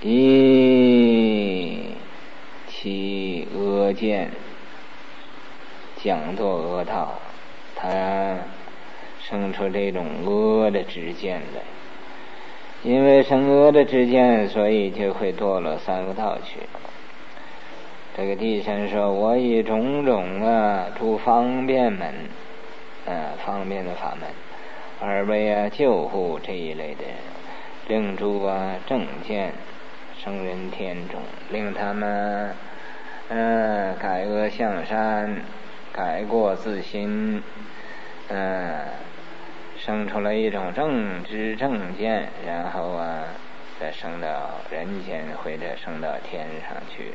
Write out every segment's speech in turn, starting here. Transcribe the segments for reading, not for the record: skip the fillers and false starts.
以其阿见讲作阿道，他生出这种阿的知见来。因为生阿的知见，所以就会堕落三恶道去。这个地神说：“我以种种诸方便门，方便的法门，而为救护这一类的，令诸正见生人天中，令他们改恶向善，改过自新，生出了一种正知正见，然后再升到人间或者升到天上去，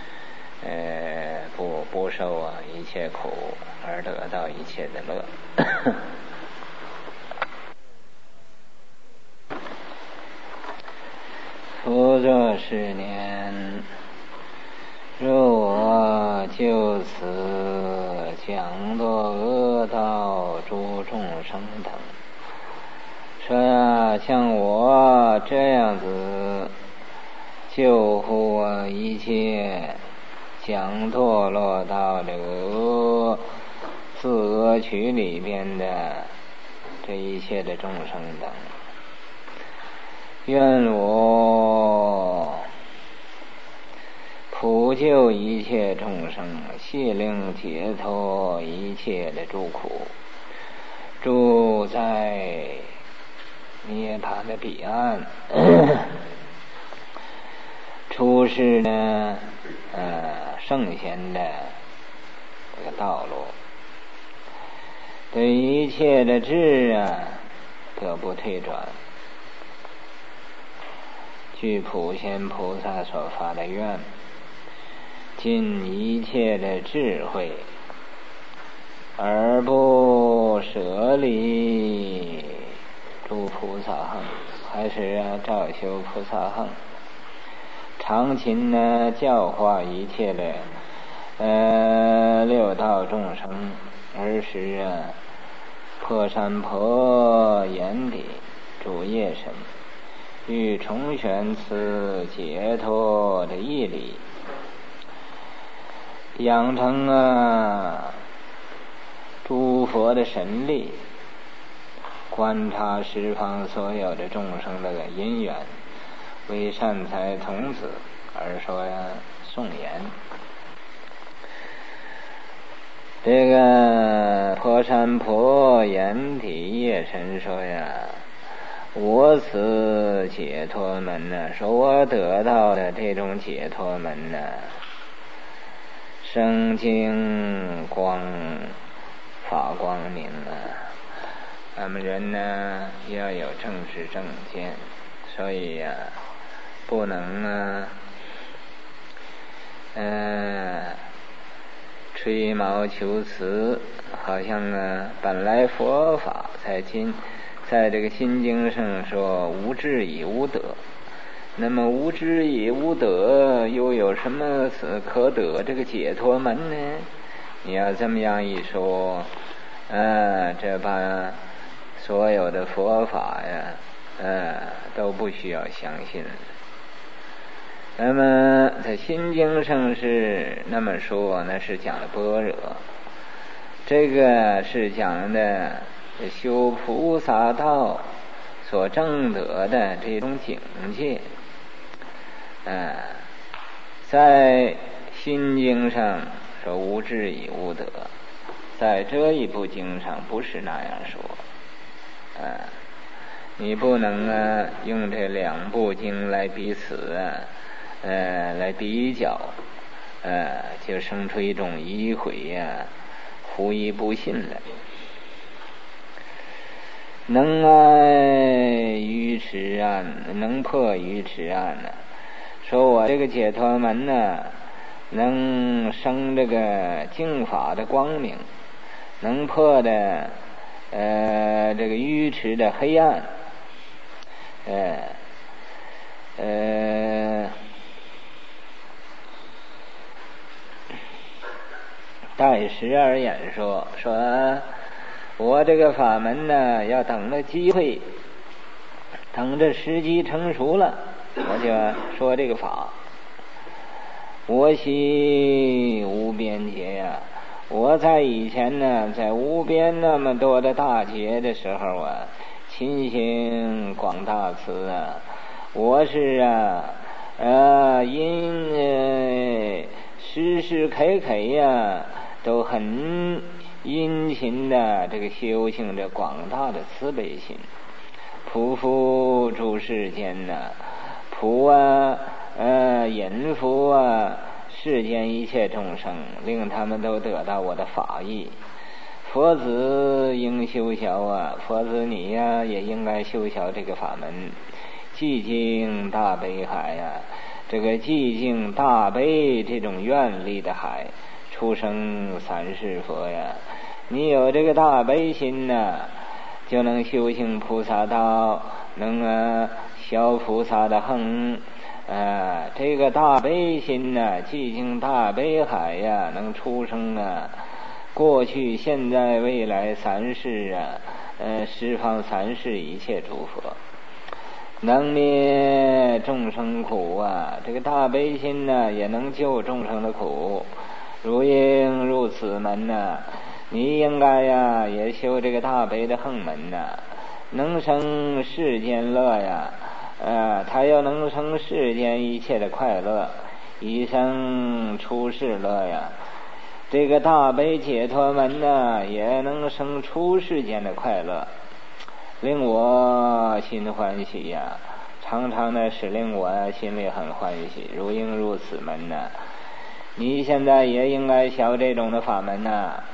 不受一切苦，而得到一切的乐。”佛作是年，若我就此讲作阿道诸众生等，说像我这样子救护一切想堕落到这个自恶趣里边的这一切的众生等，愿我普救一切众生，悉令解脱一切的诸苦，住在涅槃的彼岸。出世呢圣贤的这个道路，对一切的智得不退转。据普贤菩萨所发的愿，尽一切的智慧，而不舍离诸菩萨行，还是照修菩萨行，常勤教化一切的六道众生，而使破山婆眼底主业神，欲重选此解脱的义理，养成诸佛的神力，观察十方所有的众生的因缘，为善财童子而说颂言。这个破山婆眼底业神说我此解脱门说我得到的这种解脱门生净光发光明咱们人要有正知正见，所以不能吹毛求疵，好像本来佛法在这个心经上说无智以无得，那么无智以无得又有什么可得这个解脱门呢？你要这么样一说，这把所有的佛法都不需要相信。那么在心经上是那么说，那是讲的般若，这个是讲的修菩萨道所证得的这种境界。在心经上说无智以无得，在这一部经上不是那样说。你不能用这两部经来彼此来比较，就生出一种疑悔狐疑不信来。能愚痴能破愚痴说我这个解脱门能生这个净法的光明，能破的这个愚痴的黑暗，待时而言说我这个法门要等着机会，等着时机成熟了我就说这个法。我系无边劫呀，我在以前呢，在无边那么多的大劫的时候啊，勤行广大慈啊，我是因时时刻刻呀，都很殷勤的这个修行着广大的慈悲心，普福诸世间呐，普引福世间一切众生，令他们都得到我的法益。佛子应修学佛子你也应该修学这个法门。寂静大悲海这个寂静大悲这种愿力的海，出生三世佛你有这个大悲心就能修行菩萨道，能消菩萨的横。这个大悲心寂静大悲海能出生过去现在未来三世十方三世一切诸佛，能灭众生苦这个大悲心也能救众生的苦。如应入此门你应该也修这个大悲的横门能生世间乐他又能生世间一切的快乐，一生出世乐这个大悲解脱门也能生出世间的快乐，令我心欢喜常常的使令我心里很欢喜。如应入此门你现在也应该学这种的法门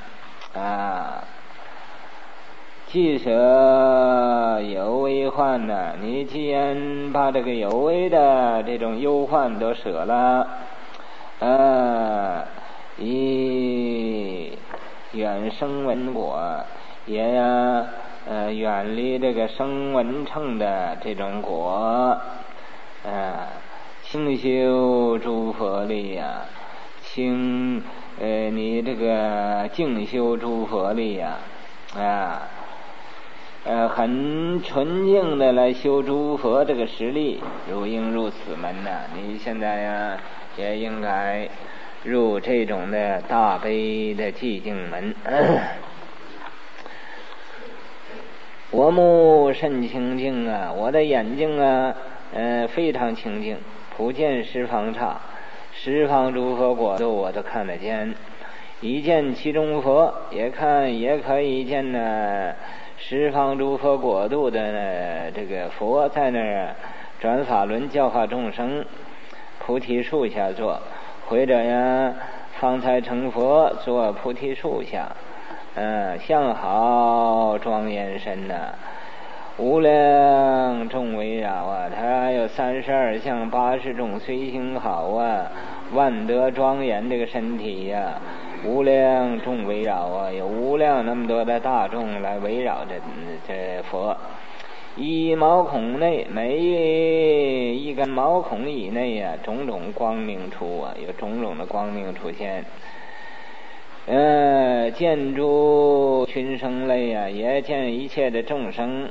既舍有为患你既然把这个有为的这种忧患都舍了以远生闻果，也远离这个生闻乘的这种果清修诸佛力你这个净修诸佛力很纯净的来修诸佛这个实力。如应入此门你现在也应该入这种的大悲的寂静门。我目甚清净我的眼睛非常清净，普见十方刹，十方诸佛国度我都看得见。一见其中佛，也可以见十方诸佛国度的这个佛在那儿转法轮教化众生，菩提树下坐，或者方才成佛坐菩提树下相好庄严身无量众围绕他有32相80种随行好万德庄严这个身体无量众围绕有无量那么多的大众来围绕着这佛。一毛孔内，每一根毛孔以内种种光明出有种种的光明出现。见诸群生类也见一切的众生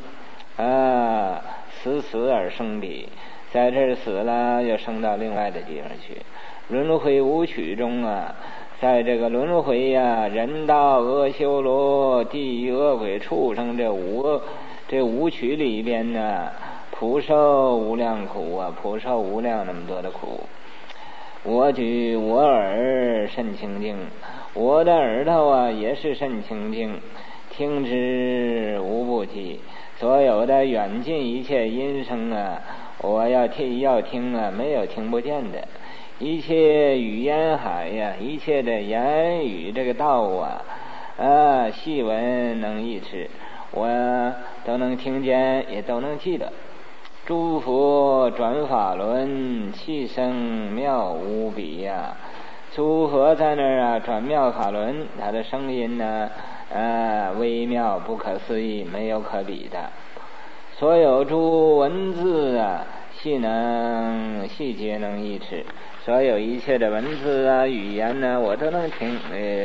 死而生彼，在这儿死了又升到另外的地方去。轮回五趣中在这个轮回人道阿修罗地狱恶鬼畜生这五趣里边普受无量苦普受无量那么多的苦。我举我耳甚清净，我的耳朵也是甚清净，听之无不及。所有的远近一切音声我要听没有听不见的。一切语言海一切的言语这个道细闻能意识，我都能听见，也都能记得。诸佛转法轮，气声妙无比诸佛在那儿转妙法轮，他的声音微妙不可思议，没有可比的。所有诸文字细节能意识，所有一切的文字语言我都能听。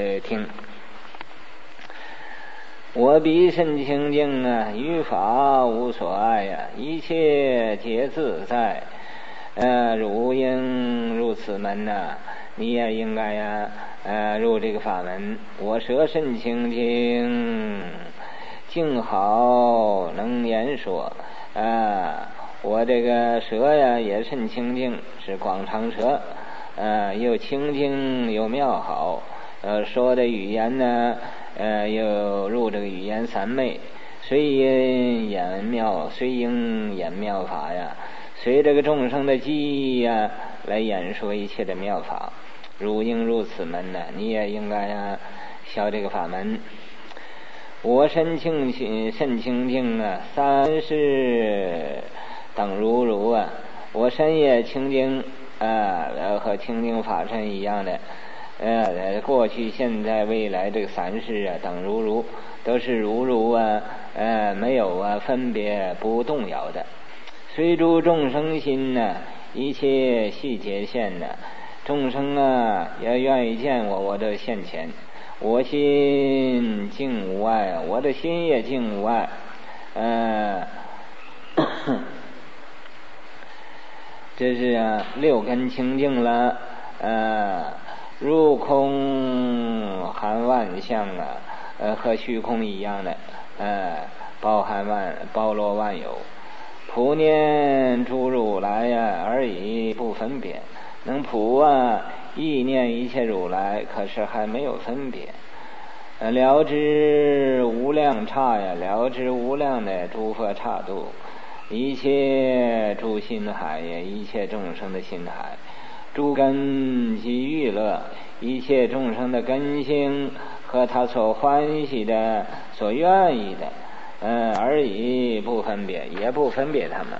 我彼甚清净于法无所爱一切皆自在。 汝应入此门呐，你也应该呀入这个法门。我舌甚清净，净好能言说我这个舌呀也甚清净，是广长舌又清净又妙好说的语言呢又入这个语言三昧，随因演妙，随应演妙法呀，随这个众生的记忆呀来演说一切的妙法。汝应入此门呢，你也应该效这个法门。我身甚清净三世等如我身也清净和清净法身一样的过去现在未来这个三世等如都是如没有分别不动摇的。随诸众生心一切细节现众生也愿意见我的现前。我心净无碍，我的心也净无碍这是六根清净了入空含万象和虚空一样的包罗万有。普念诸如来而已不分别，能普意念一切如来，可是还没有分别了知无量刹了知无量的诸佛刹度，一切诸心海一切众生的心海，诸根及欲乐，一切众生的根性和他所欢喜的所愿意的而已不分别，也不分别他们。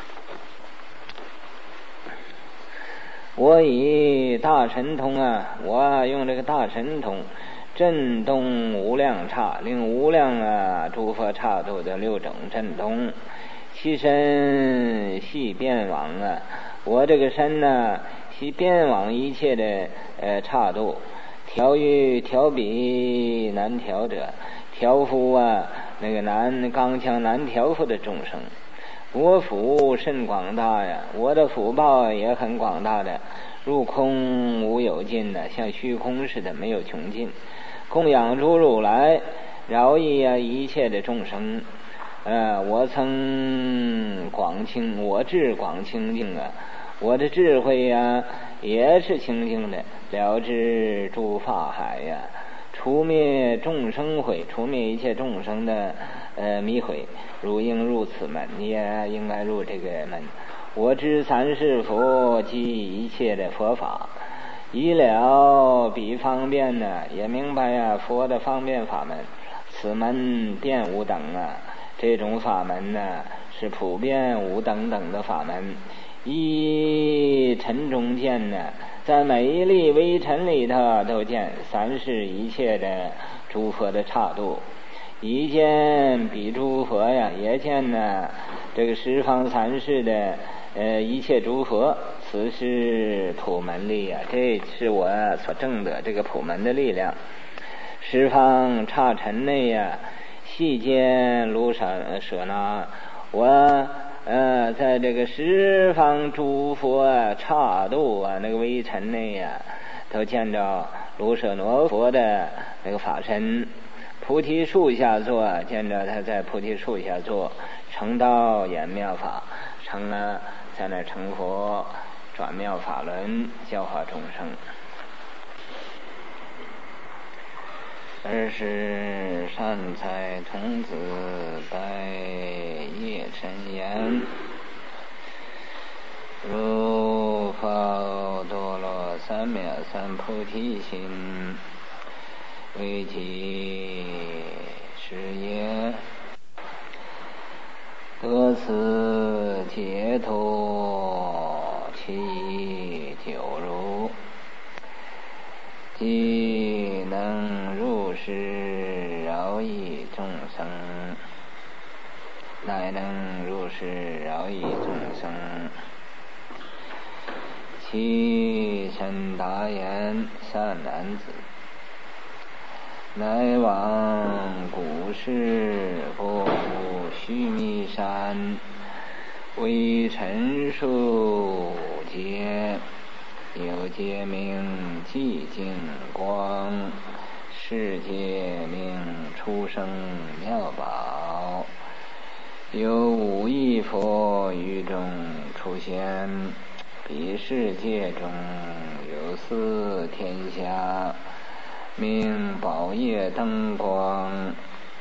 我以大神通我用这个大神通震动无量刹，令无量诸佛刹度的六种震动，其身系遍往我这个身系遍往一切的刹度，调御调比难调者，调伏那个刚强难调伏的众生。我福甚广大我的福报也很广大的，入空无有尽像虚空似的没有穷尽。供养诸如来，饶益一切的众生我曾我智广清净我的智慧也是清净的，了知诸法海除灭众生悔，除灭一切众生的迷悔。汝应入此门，你也应该入这个门。我知三世佛及一切的佛法，以了彼方便也明白佛的方便法门。此门遍无等这种法门是普遍无等等的法门。一尘中见在每一粒微尘里头都见三世一切的诸佛的刹度，一见彼诸佛也见这个十方三世的一切诸佛。此是普门力这是我所证的这个普门的力量。十方刹尘内细见卢舍那，我在这个十方诸佛刹度那个微尘内都见着卢舍那佛的那个法身。菩提树下坐，见着他在菩提树下坐，成道演妙法，在那成佛，转妙法轮，教化众生。尔时善财童子拜叶尘言：如发多罗三藐三菩提心，为己是也，得此解脱，其意久如，即能入世饶益众生，乃能入世饶益众生。其身答言：善男子，乃往古时过须弥山，为陈述界，有界名寂静光，世界名出生妙宝。有无一佛于中出现，彼世界中有四天下，名宝业灯光。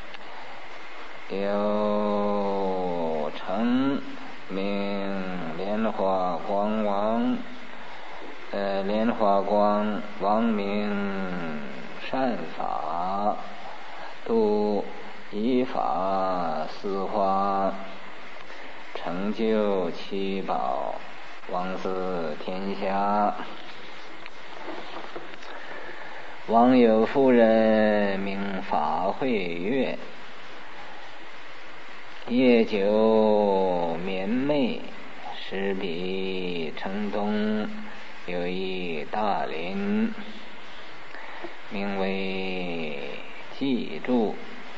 有成名莲花光王，莲花光王名善法，度一法四化，成就七宝，王四天下。王有夫人名法会月，夜久绵媚，时彼城东有一大林，名为记住。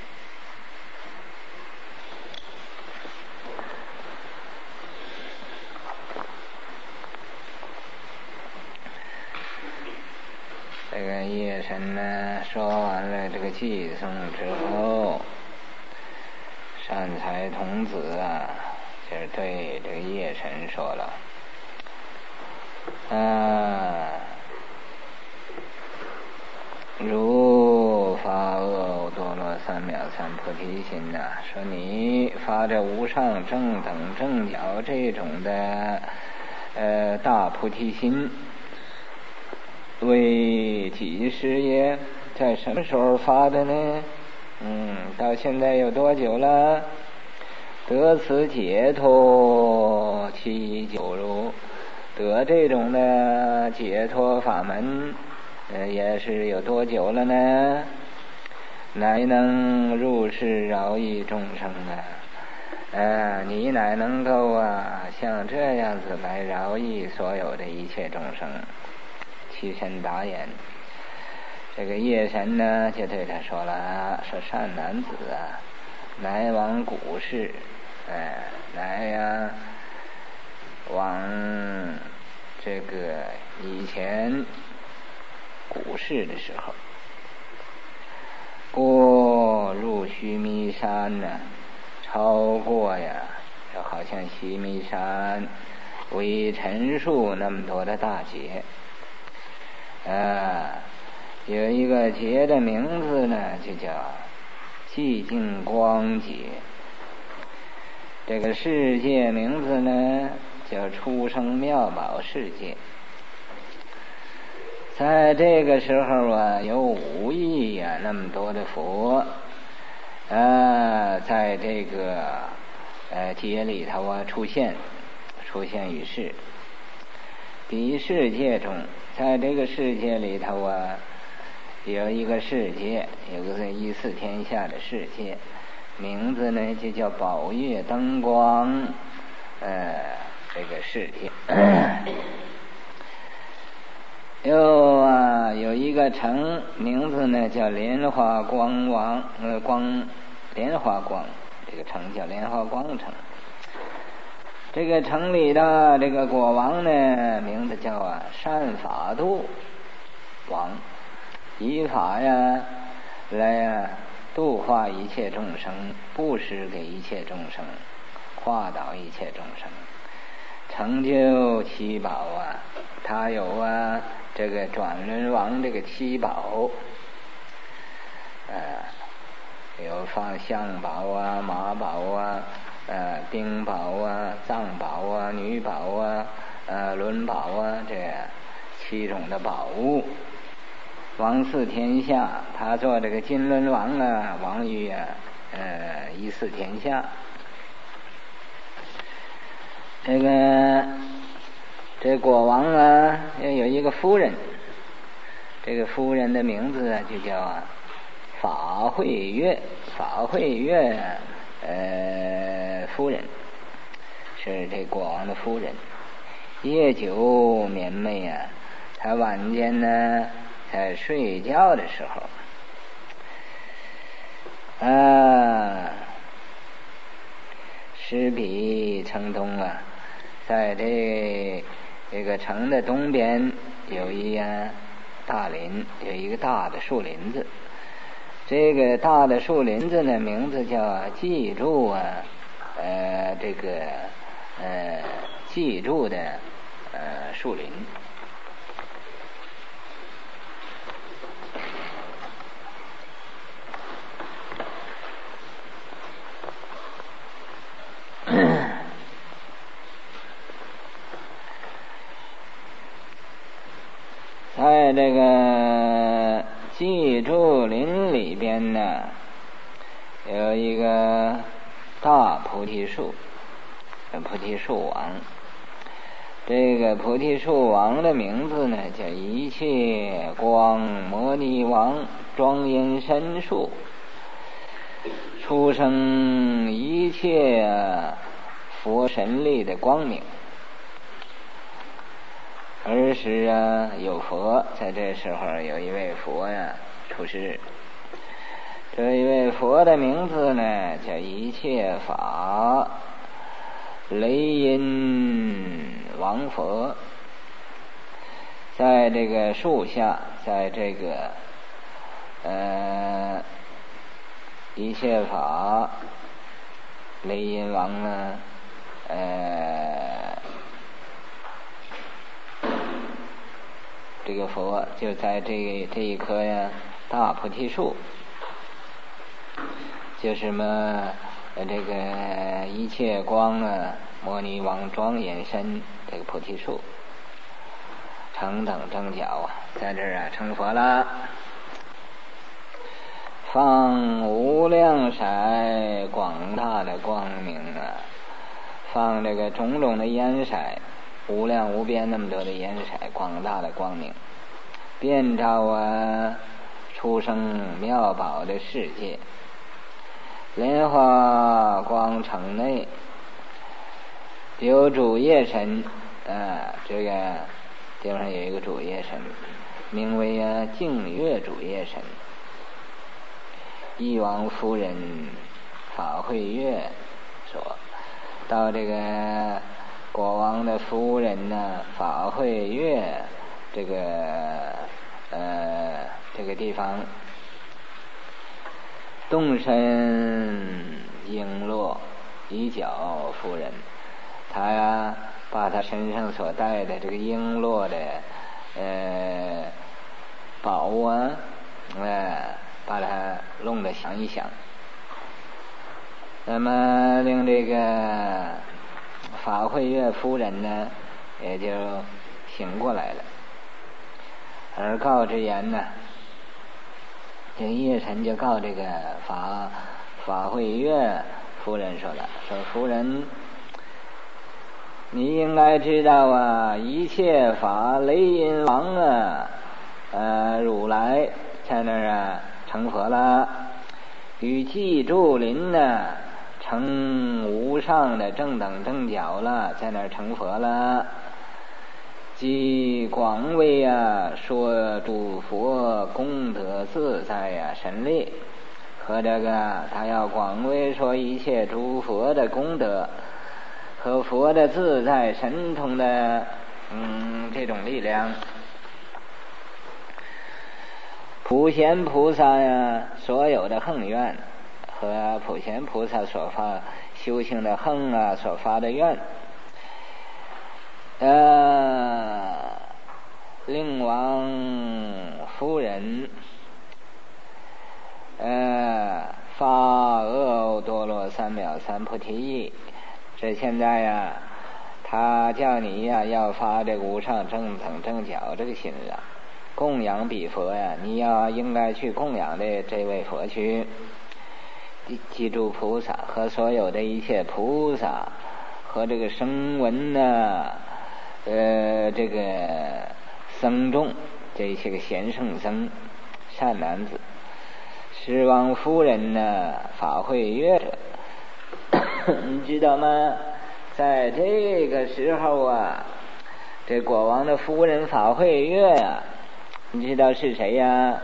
这个夜神呢，说完了这个偈颂之后，善财童子啊，就是对这个夜神说了，如发阿耨多罗三藐三菩提心呐，说你发这无上正等正觉这种的大菩提心，为几时也？在什么时候发的呢？到现在有多久了？得此解脱其久如，得这种的解脱法门，也是有多久了呢？乃能入世饶益众生啊！你乃能够像这样子来饶益所有的一切众生。其身答言，这个夜神呢，就对他说了，说善男子啊，乃往古世，乃往这个以前古世的时候，过入须弥山呢，超过就好像须弥山为陈述那么多的大劫。有一个劫的名字呢，就叫寂静光劫。这个世界名字呢，叫出生妙宝世界。在这个时候有5亿那么多的佛，在这个劫里头出现于世。彼世界中，在这个世界里头有一个世界，有个一四天下的世界，名字呢就叫宝月灯光，这个世界。又有一个城，名字呢叫莲花光王，莲花光，这个城叫莲花光城。这个城里的这个国王呢，名字叫善法度王，以法来度化一切众生，布施给一切众生，化导一切众生，成就七宝他有这个转轮王这个七宝，有放象宝马宝丁宝藏宝女宝轮宝这7种的宝物。王四天下，他做这个金轮王王于一四天下。这国王有一个夫人，这个夫人的名字就叫法会月。法会月夫人是这国王的夫人。夜久绵媚他晚间呢在睡觉的时候施比城东在这这个城的东边有一大林，有一个大的树林子。这个大的树林子呢，名字叫记住这个记住的树林。在这个记住林里边呢，有一个大菩提树，菩提树王。这个菩提树王的名字呢，叫一切光摩尼王庄严身树，出生一切佛神力的光明。儿时有佛，在这时候有一位佛出世。这一位佛的名字呢，叫一切法雷音王佛。在这个树下，在这个一切法雷音王这个佛就在这一棵大菩提树，就是这个一切光摩尼王庄严身这个菩提树，成等正觉在这儿成佛了。放无量色广大的光明放这个种种的颜色，无量无边那么多的颜色，广大的光明，遍照出生妙宝的世界。莲花光城内有主夜神这个地方有一个主夜神，名为净月主夜神。义王夫人法会月说到这个国王的夫人法会月这个地方，动身璎珞以脚夫人，他把他身上所带的这个璎珞的宝把它弄得响一响，那么令这个法会月夫人呢也就醒过来了。而告之言这个夜神就告这个法会月夫人说了，说夫人，你应该知道一切法雷音王如来在那儿成佛了，与记住林成无上的正等正觉了，在那儿成佛了。即广为说诸佛功德自在神力，和这个他要广为说一切诸佛的功德和佛的自在神通的这种力量。普贤菩萨所有的恒愿和普贤菩萨所发修行的恒所发的愿，令王夫人发阿多罗三藐三菩提意。这现在他叫你要发这个无上正等正觉这个心了，供养彼佛你应该去供养的这位佛去。记住菩萨和所有的一切菩萨和这个声闻这个僧众，这些个贤圣僧善男子，十王夫人法会月者你知道吗？在这个时候这国王的夫人法会月你知道是谁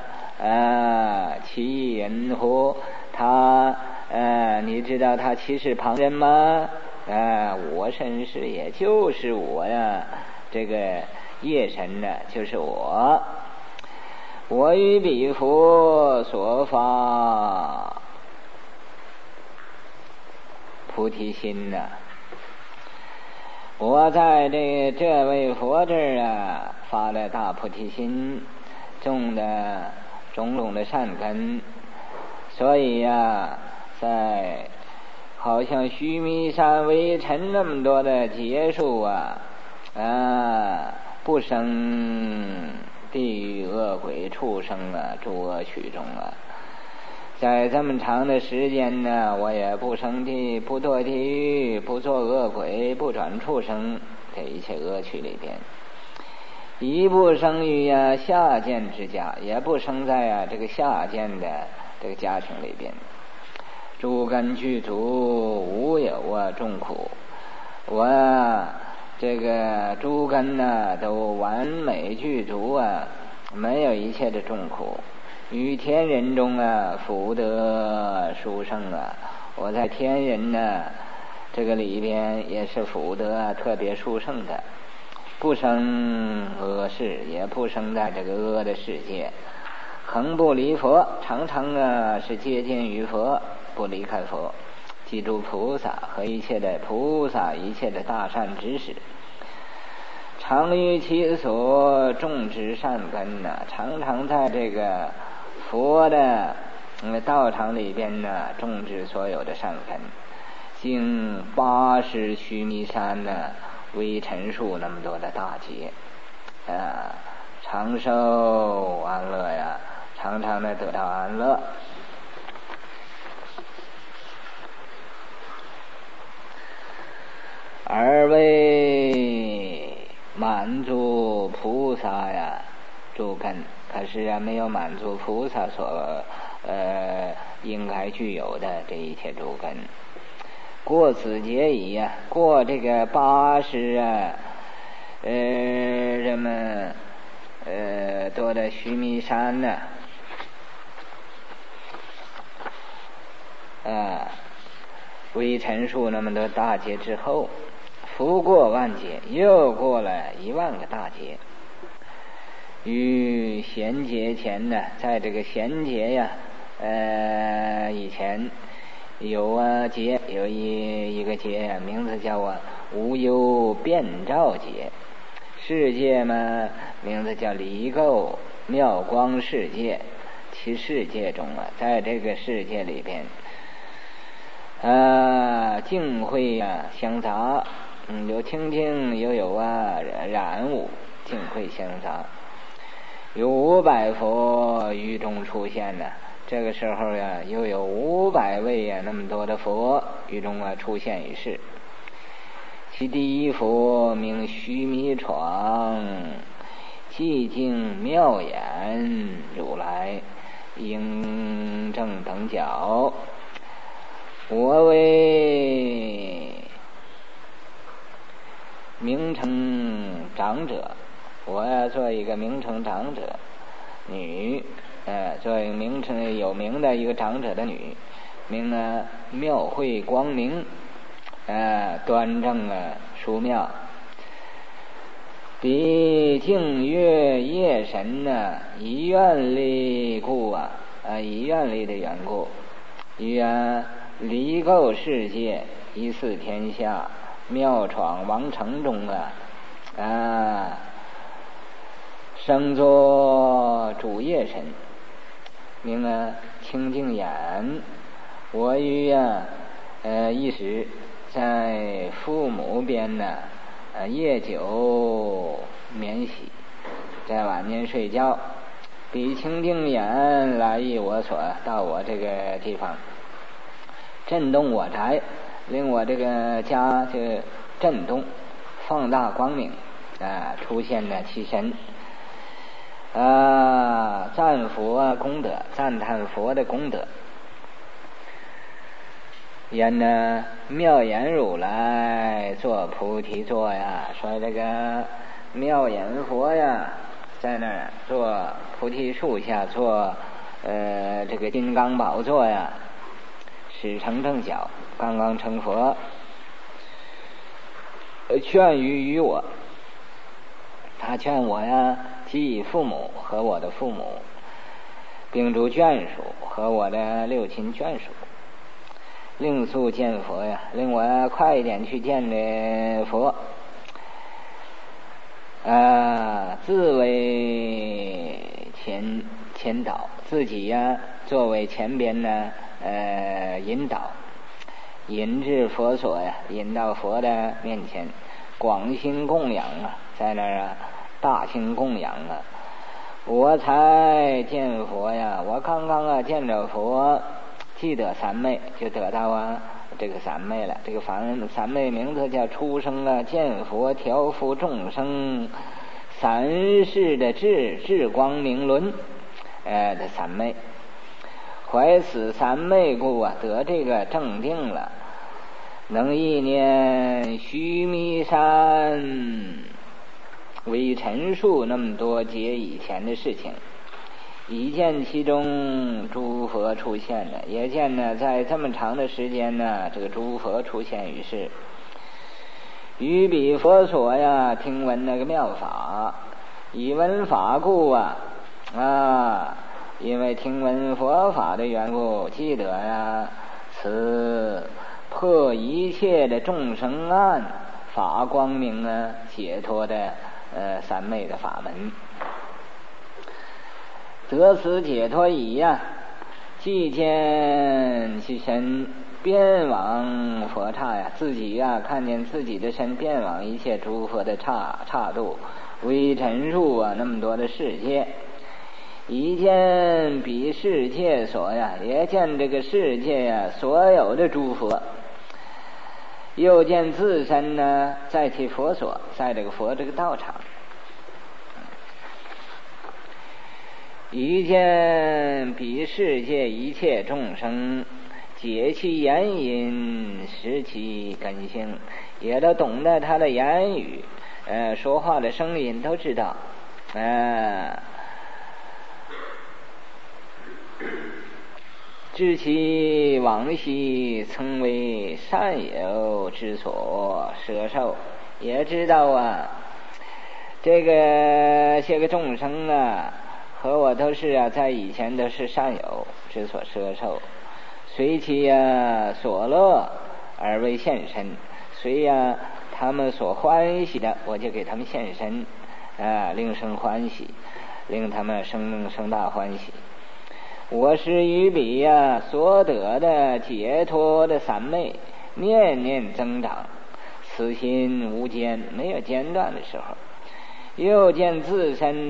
其人乎？他你知道他其是旁人吗？我甚是，也就是我这个业神呢，就是我。我于彼佛所发菩提心呢，我在这位佛这儿啊发了大菩提心，种的种种的善根，所以呀，在好像须弥山微尘那么多的劫数啊，不生地狱恶鬼畜生啊，诸恶趣中啊，在这么长的时间呢，我也不生地，不堕地狱，不做恶鬼，不转畜生，这一切恶趣里边，一不生于下贱之家，也不生在这个下贱的这个家庭里边。诸根具足，无有众苦。我这个诸根呢都完美具足啊，没有一切的众苦。于天人中福德殊胜啊，我在天人呢这个里边也是福德特别殊胜的，不生恶事，也不生在这个恶的世界，恒不离佛，常常是接近于佛，不离开佛，记住菩萨和一切的菩萨，一切的大善知识，常于其所种植善根呢，常常在这个佛的道场里边呢种植所有的善根，经80须弥山呢微尘数那么多的大劫，长寿安乐呀，常常的得到安乐。而为满足菩萨呀诸根，可是没有满足菩萨所应该具有的这一切诸根。过此劫已过这个80人们多的须弥山呢，微尘数那么多大劫之后，拂过万劫，又过了10000个大劫。于贤劫前呢，在这个贤劫以前有劫，有一个劫名字叫无忧遍照劫。世界嘛，名字叫离垢妙光世界。其世界中在这个世界里边净秽相杂，有清净，又有染污，净秽相杂。有500佛于中出现呢，这个时候又有500位那么多的佛于中出现于世。其第一佛名须弥床，寂静妙眼如来，应正等角。我为名称长者，我做一个名称长者女，做一个名称有名的一个长者的女，名妙慧光明，端正殊妙。彼净月夜神以愿力故以愿力的缘故，于离垢世界，一似天下，妙闯王城中生作主业神，名清净眼。我于一时在父母边夜久免洗，在晚年睡觉，彼清净眼来诣我所，到我这个地方，震动我宅，令我这个家就震动，放大光明，出现了其身，赞佛功德，赞叹佛的功德。言妙眼如来做菩提座说这个妙眼佛在那儿做菩提树下做这个金刚宝座始成正觉，刚刚成佛，劝于我他劝我呀，即父母和我的父母，并诸眷属和我的六亲眷属，令速见佛呀，令我快一点去见这佛。自为前导，自己呀作为前边呢引导，引至佛所呀，引到佛的面前，广心供养啊，在那儿啊大心供养啊。我才见佛呀，我刚刚见着佛，记得三昧，就得到这个三昧了。这个三昧名字叫出生见佛调伏众生三世的智光明轮的三昧。怀此三昧故得这个正定了，能意念须弥山为陈述那么多劫以前的事情，一见其中诸佛出现了，也见呢在这么长的时间呢，这个诸佛出现于世，于彼佛所呀，听闻那个妙法，以闻法故因为听闻佛法的缘故，记得呀此破一切的众生暗法光明解脱的三昧的法门，得此解脱已呀，即见其身遍往佛刹呀，自己呀看见自己的身遍往一切诸佛的刹度，为陈述那么多的世界，一见彼世界所呀，也见这个世界呀所有的诸佛，又见自身呢在其佛所，在这个佛这个道场，一见彼世界一切众生，解其言音，识其根性，也都懂得他的言语，说话的声音都知道，知其往昔曾为善友之所摄受，也知道这个些个众生和我都是在以前都是善友之所摄受，随其所乐而为现身，随他们所欢喜的，我就给他们现身，令生欢喜，令他们生大欢喜。我是于彼所得的解脱的三昧，念念增长，此心无间，没有间断的时候。又见自身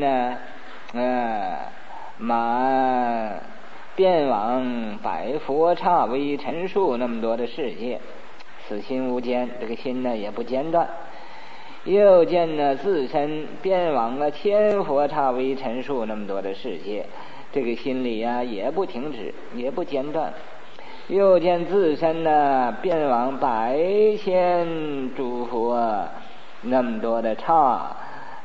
满遍往百佛刹为陈述那么多的世界，此心无间，这个心也不间断。又见自身遍往千佛刹为陈述那么多的世界，这个心里也不停止，也不间断。又见自身遍往百千诸佛那么多的刹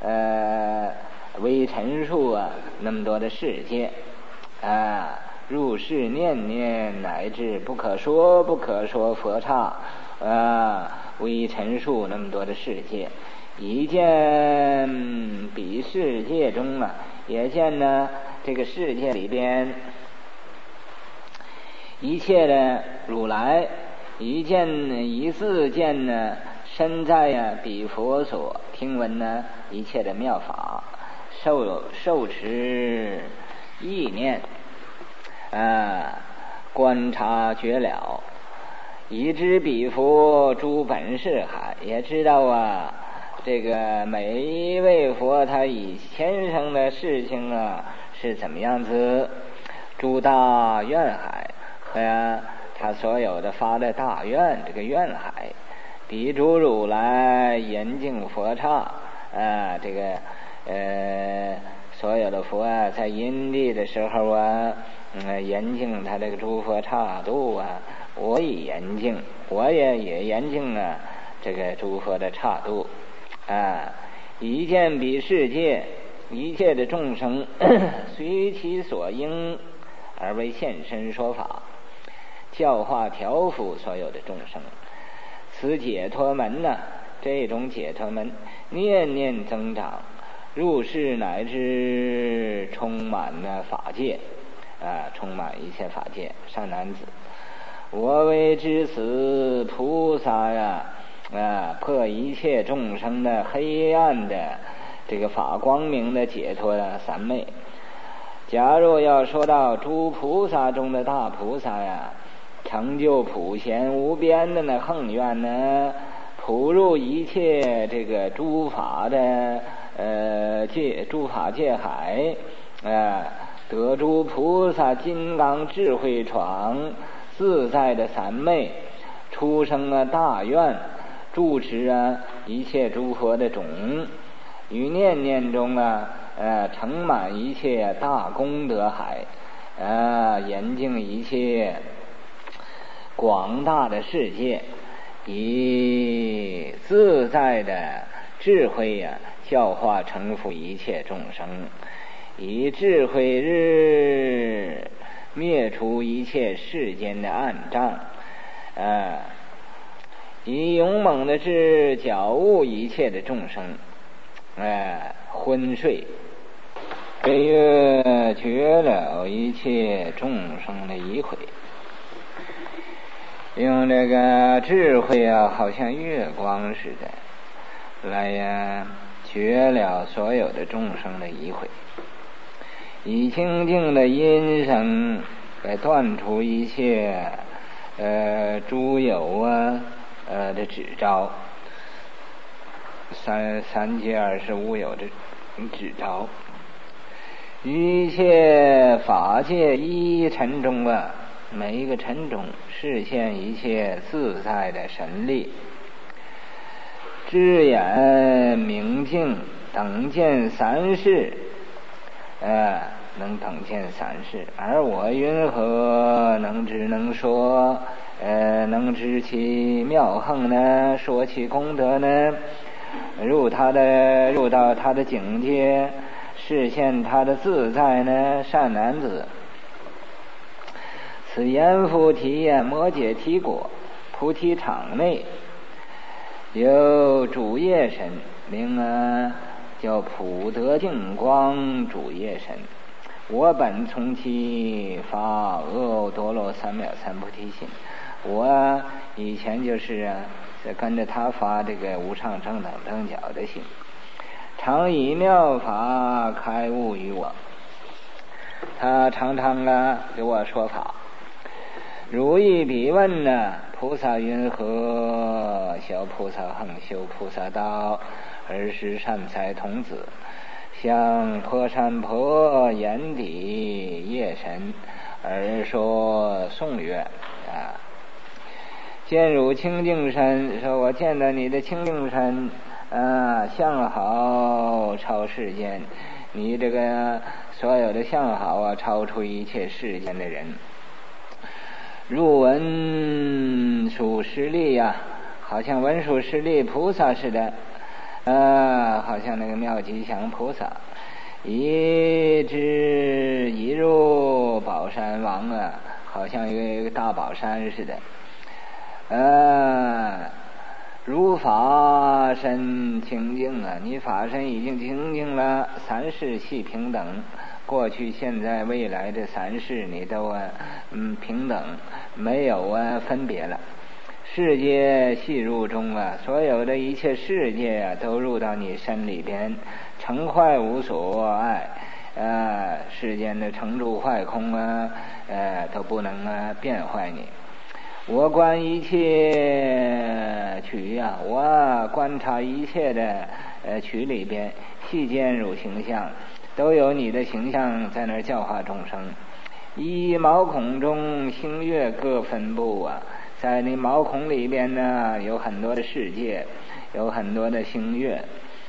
为陈述那么多的世界入世念念，乃至不可说佛刹为陈述那么多的世界。一见彼世界中也见这个世界里边一切的如来，一自见身在彼佛所，听闻一切的妙法，受持意念观察觉了，已知彼佛诸本是海，也知道这个每一位佛他以前生的事情是怎么样子，诸大愿海和他所有的发的大愿，这个愿海，彼诸如来严净佛刹这个所有的佛在因地的时候严净他这个诸佛刹度我也严净，我也严净这个诸佛的刹度一见彼世界一切的众生随其所应而为现身说法，教化调伏所有的众生。此解脱门这种解脱门念念增长， 入世乃至充满了法界，充满一切法界。善男子，我为知此菩萨呀，破一切众生的黑暗的这个法光明的解脱的三昧。假如要说到诸菩萨中的大菩萨呀，成就普贤无边的那恒愿呢，普入一切这个诸法的诸法界海，得诸菩萨金刚智慧闯，自在的三昧，出生大愿，住持一切诸佛的种，于念念中盛满一切大功德海，严净一切广大的世界，以自在的智慧教化成佛一切众生，以智慧日灭除一切世间的暗障，以勇猛的智觉悟一切的众生，昏睡悲悦绝了一切众生的疑悔，用这个智慧好像月光似的来绝了所有的众生的疑悔，以清净的音声来断除一切诸有的指招，三界25有的指招，一切法界一尘中每一个尘中示现一切自在的神力，智眼明镜等见三世，能等见三世，而我云何能知能说，能知其妙横呢？说其功德呢？入到他的境界，示现他的自在呢？善男子，此阎浮提摩羯提果菩提场内有主业神，名叫普德净光主业神。我本从其发阿多罗三藐三菩提心，我以前就是在跟着他发这个无上正等正觉的心，常以妙法开悟于我。他常常给我说法，如意彼问菩萨云何？小菩萨恒修菩萨道，尔时善财童子，向婆山婆眼底夜神，而说颂曰见汝清净身，说我见到你的清净身，相好超世间，你这个所有的相好超出一切世间的人。入文殊师利好像文殊师利菩萨似的，好像那个妙吉祥菩萨，一入宝山王好像一个大宝山似的，如法身清净你法身已经清净了，三世系平等，过去现在未来的三世你都平等，没有分别了。世界系入中所有的一切世界都入到你身里边，成坏无所碍，世间的成住坏空都不能变坏你。我观一切曲我观察一切的曲里边，细见汝形象，都有你的形象在那儿教化众生。一毛孔中星月各分布在你毛孔里边有很多的世界，有很多的星月，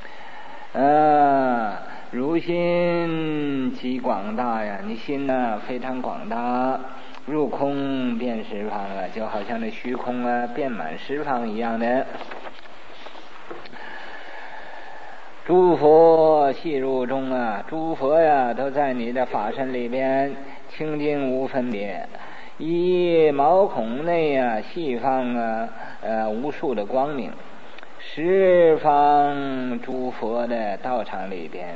如心极广大你心非常广大，入空遍十方就好像那虚空遍满十方一样的。诸佛系入中诸佛都在你的法身里边，清净无分别。一毛孔内细放无数的光明， 十方诸佛的道场里边，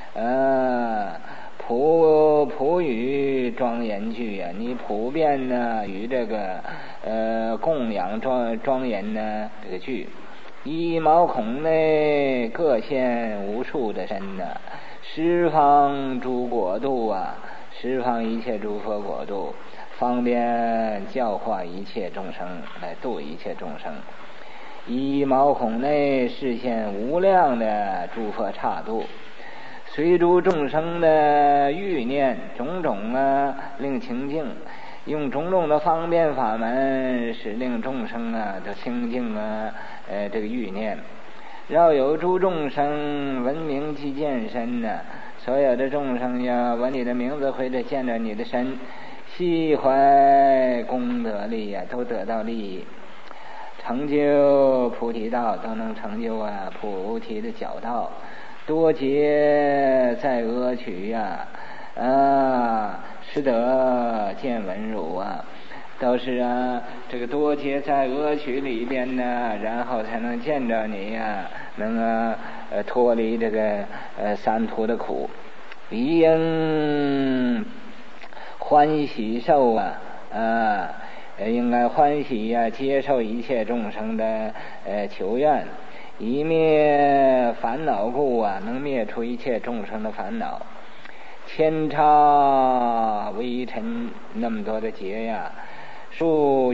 普语庄严句啊，你普遍呢与这个供养庄严呢这个句，一毛孔内各现无数的身呢，十方诸国度啊，十方一切诸佛国度，方便教化一切众生，来度一切众生。一毛孔内示现无量的诸佛刹度，随诸众生的欲念种种啊，令清净，用种种的方便法门，使令众生啊都清净啊，这个欲念。饶有诸众生闻名即见身呢，所有的众生呀，闻你的名字或者见着你的身，悉怀功德力呀，都得到利益。成就菩提道，都能成就啊菩提的角道。多劫在阿衢呀，识得见闻汝啊，都是啊这个多劫在阿衢里边呢，然后才能见着你呀，能脱离这个三途的苦，理应欢喜受啊应该欢喜呀，接受一切众生的求愿，以灭烦恼故啊，能灭除一切众生的烦恼。千差微尘那么多的劫呀，数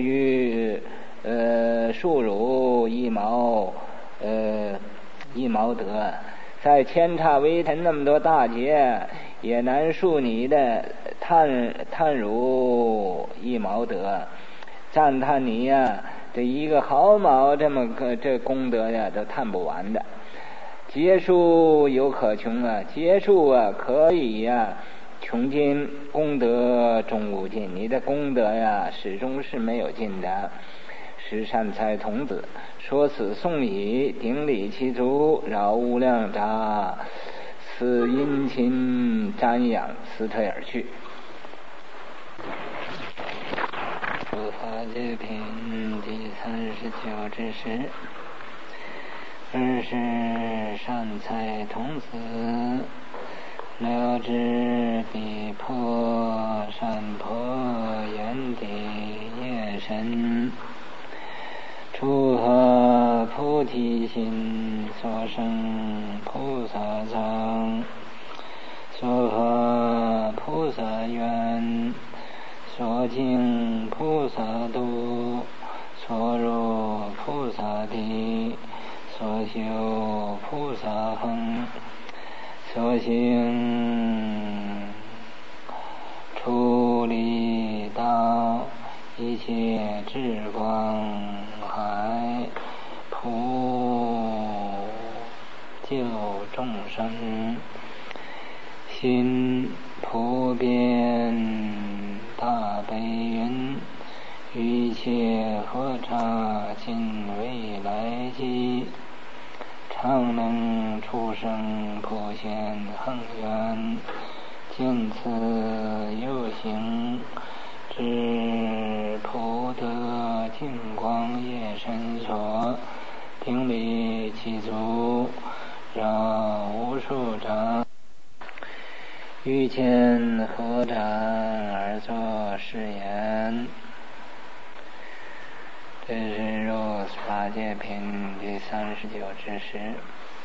如一毛德，在千差微尘那么多大劫，也难数你的叹如一毛德。赞叹你呀，这一个毫毛这么个这功德呀，都叹不完的。劫数有可穷啊，劫数啊可以呀穷尽，功德终无尽。你的功德呀，始终是没有尽的。十善财童子说此颂已，顶礼其足，饶无量杂，此殷勤瞻仰，辞退而去。诸法界品第39之10，尔时善财童子了知彼破善破眼底业身，诸何菩提心所生菩萨藏，所何菩萨愿，所经菩萨度，所入菩萨地，所修菩萨行，所行出离道，一切智光海，普救众生，心普遍大悲云，一切佛刹尽未来际，常能出生普现恒愿，见此有行，知普德净光业身所，顶礼其足，绕无数丈，欲见合掌而作是言。这是入法界品第39之10。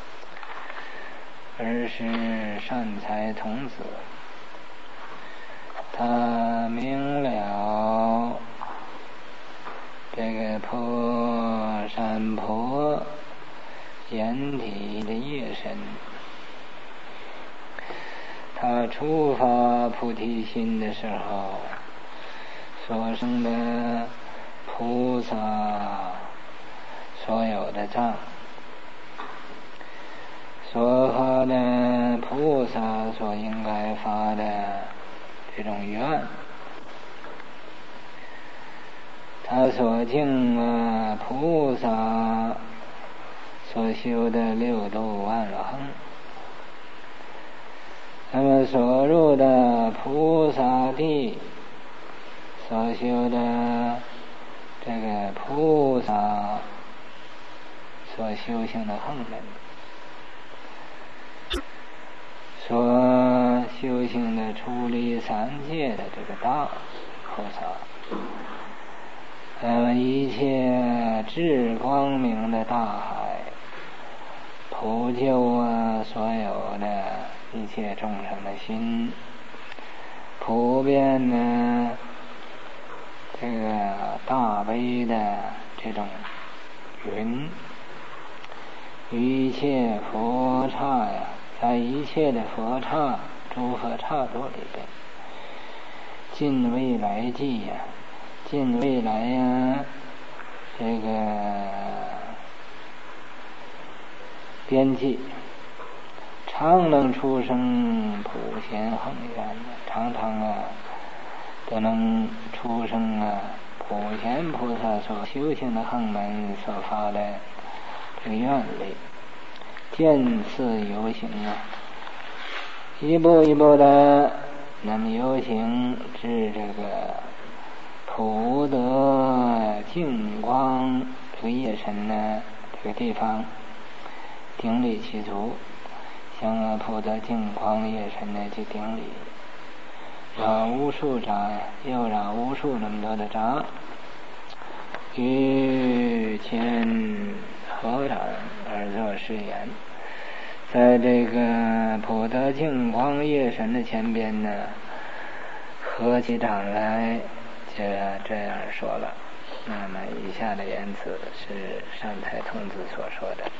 尔时善财童子，他明了这个破善破眼底的业身，他出发菩提心的时候所生的菩萨所有的藏，所发的菩萨所应该发的这种愿，他所敬菩萨所修的六度万行，那么所入的菩萨地所修的这个菩萨所修行的横门。说修行的出离三界的这个大菩萨，一切至光明的大海，普救所有的一切众生的心，普遍这个大悲的这种云，一切佛刹在一切的佛刹诸佛刹度里边，尽未来际尽未来这个边际，常能出生普贤恒愿，常常都能出生普贤菩萨所修行的横门所发的这个愿力，渐次游行一步一步的那么游行至这个普德净光这个夜神这个地方，顶礼其足，向普德净光夜神去顶礼，绕无数匝，又绕无数那么多的匝，于前合掌而作誓言，在这个普德净光夜神的前边合起掌来，就这样说了。那么以下的言辞是善财童子所说的。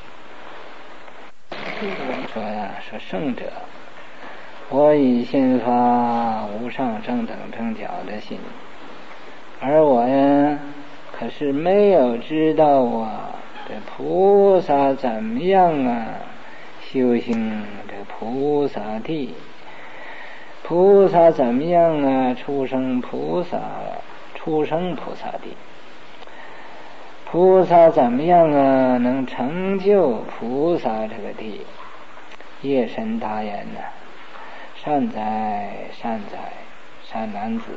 说圣者，我以心发无上正等正觉的心，而我可是没有知道这菩萨怎么样修行这菩萨地，菩萨怎么样出生菩萨地，菩萨怎么样能成就菩萨这个地。夜神答言善哉善哉善男子，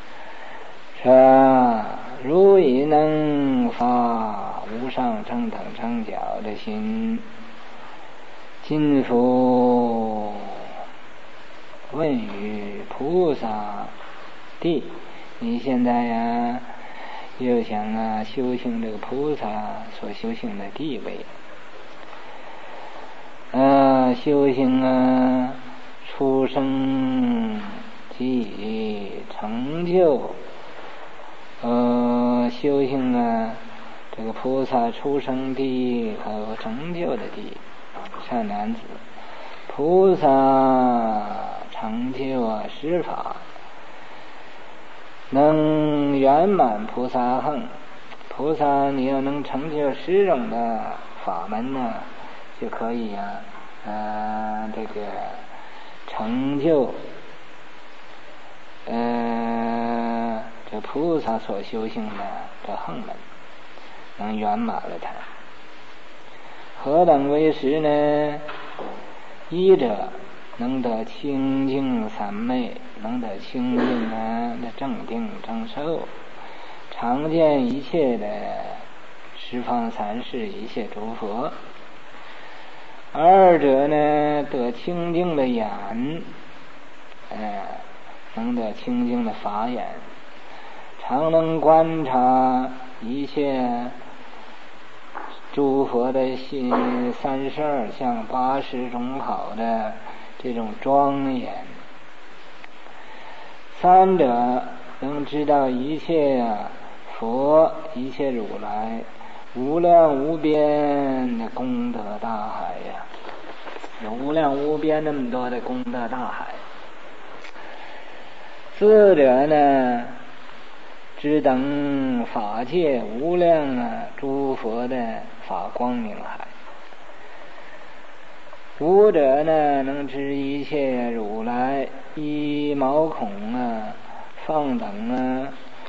说如已能发无上正等正觉的心，今复问于菩萨地，你现在又想修行这个菩萨所修行的地位，修行出生即成就，修行这个菩萨出生地和成就的地。善男子，菩萨成就十法，能圆满菩萨行。菩萨你要能成就10种的法门就可以这个成就这菩萨所修行的这横门，能圆满了它。何等为实呢？一者能得清净三昧，能得清净的正定正受，常见一切的十方三世一切诸佛。二者得清净的眼，能得清净的法眼，常能观察一切诸佛的心32相80种好的这种庄严。三者能知道一切佛一切如来无量无边的功德大海有无量无边那么多的功德大海。四者只等法界无量诸佛的法光明海。五者能知一切如来一毛孔放等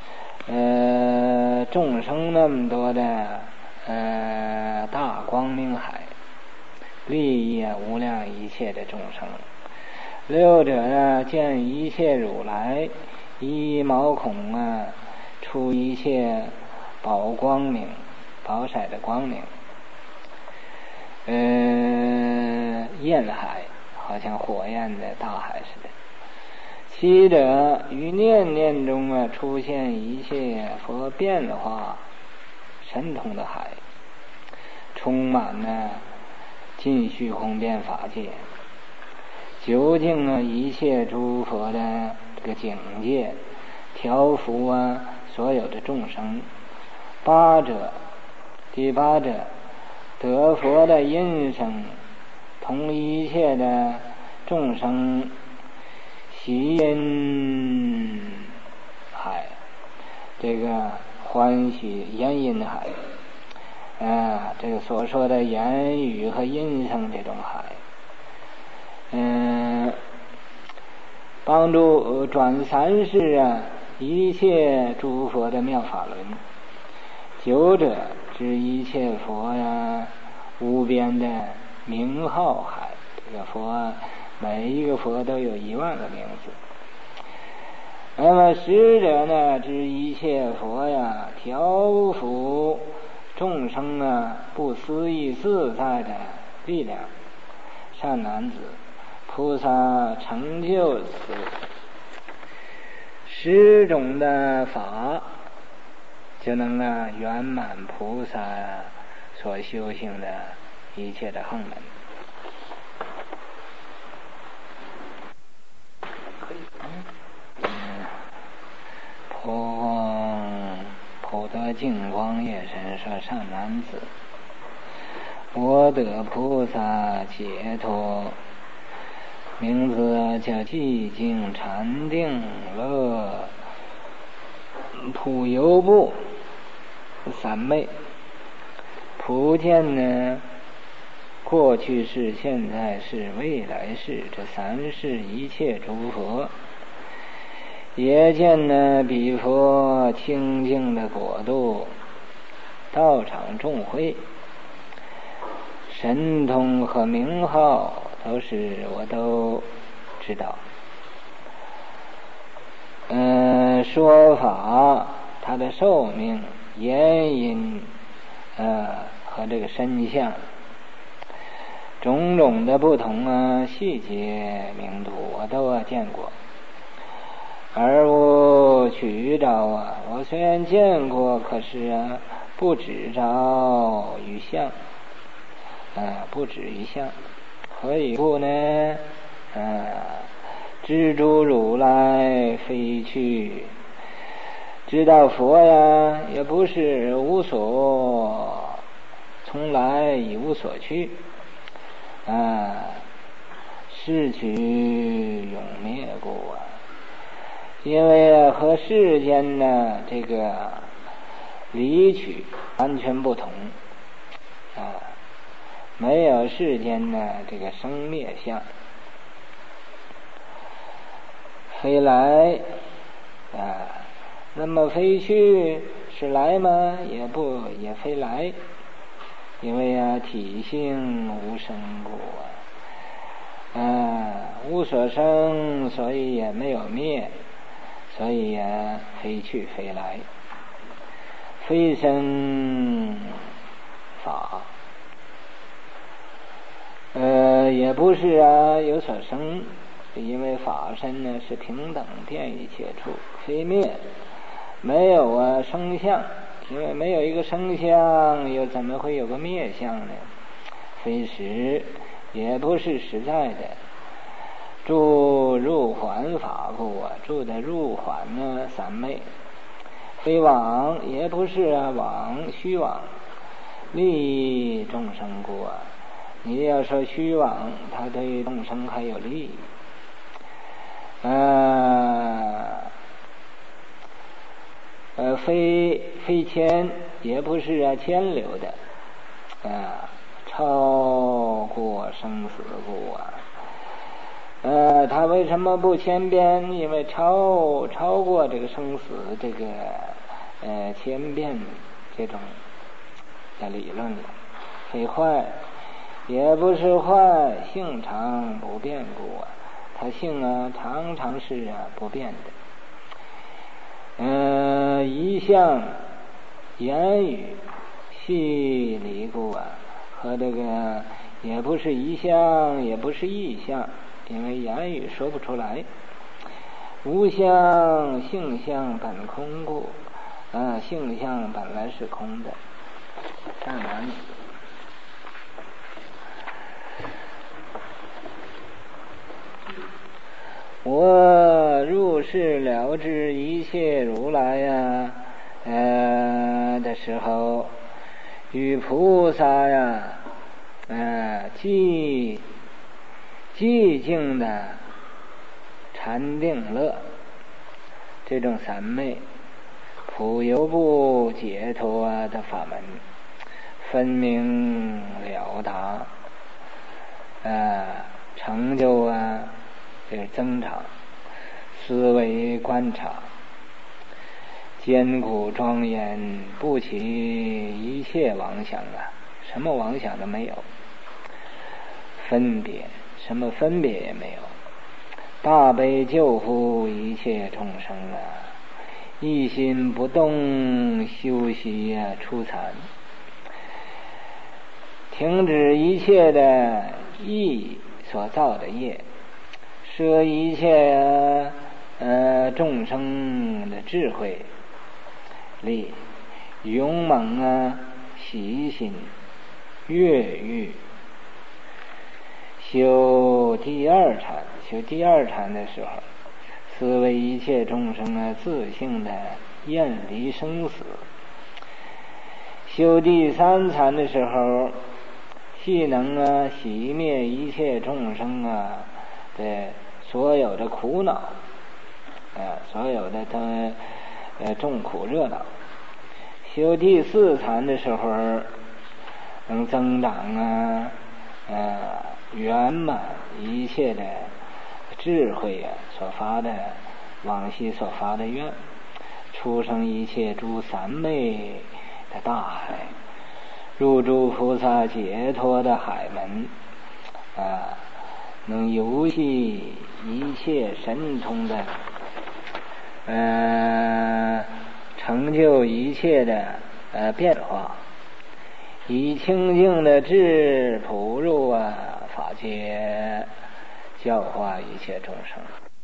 众生那么多的大光明海，利益无量一切的众生。六者见一切如来一毛孔出一切宝光明，宝色的光明。 焰海，好像火焰的大海似的。七者于念念中出现一切佛变化神通的海，充满尽虚空遍法界，究竟一切诸佛的这个境界，调伏所有的众生。八者，第八者得佛的音声，同一切的众生喜音海，这个欢喜言音海，这个所说的言语和音声这种海，帮助转三世一切诸佛的妙法轮。九者知一切佛无边的名号海，这个佛每一个佛都有10000个名字。那么十者知一切佛调伏众生不思议自在的力量。善男子，菩萨成就此10种的法，就能圆满菩萨所修行的一切的行门。普德净光夜神说：善男子，我得菩萨解脱，名字叫寂静禅定乐普游部三昧。普见过去世、现在世、未来世这3世一切诸佛，也见彼佛清净的国度，道场众会，神通和名号我都知道。说法它的寿命、言音和这个身相，种种的不同细节名图我都见过。而我取照我虽然见过，可是不止照于相，不止于相。何以故呢？知诸如来非去，知道佛也不是从来已无所去，逝去永灭故因为和世间这个离取完全不同，没有世间这个生灭相。非来那么非去是来吗？也非来，因为体性无生故无所生，所以也没有灭，所以非去非来。非生法也不是有所生，因为法身是平等遍一切处。非灭，没有生相，因为没有一个生相，又怎么会有个灭相呢？非实，也不是实在的。住入环法故住的入环三昧。非往，也不是往虚往，利益众生故你要说虚往，它对众生还有利益。非牵，也不是牵流的，超过生死故他为什么不牵边？因为超过这个生死这个千变这种的理论了。非坏，也不是坏，性常不变故它性常常是不变的。一向言语细离故和这个也不是一相，也不是异相，因为言语说不出来。无相性相本空故，性相本来是空的。看完我入世了知一切如来呀，的时候，与菩萨呀，寂静的禅定乐，这种三昧普游不解脱的法门，分明了达，成就这个增长，思维观察，艰苦庄严，不起一切妄想什么妄想都没有，分别什么分别也没有，大悲救护一切众生一心不动，修习初禅，停止一切的意所造的业，摄一切众生的智慧力，勇猛喜心悦欲，修第二禅的时候，思维一切众生自性的厌离生死。修第三禅的时候，既能熄灭一切众生的所有的苦恼，所有的众苦热恼。修第四禅的时候，能增长圆满一切的智慧所发的往昔所发的愿，出生一切诸三昧的大海，入诸菩萨解脱的海门，能游戏一切神通的，成就一切的变化，以清净的智普入法界，教化一切众生。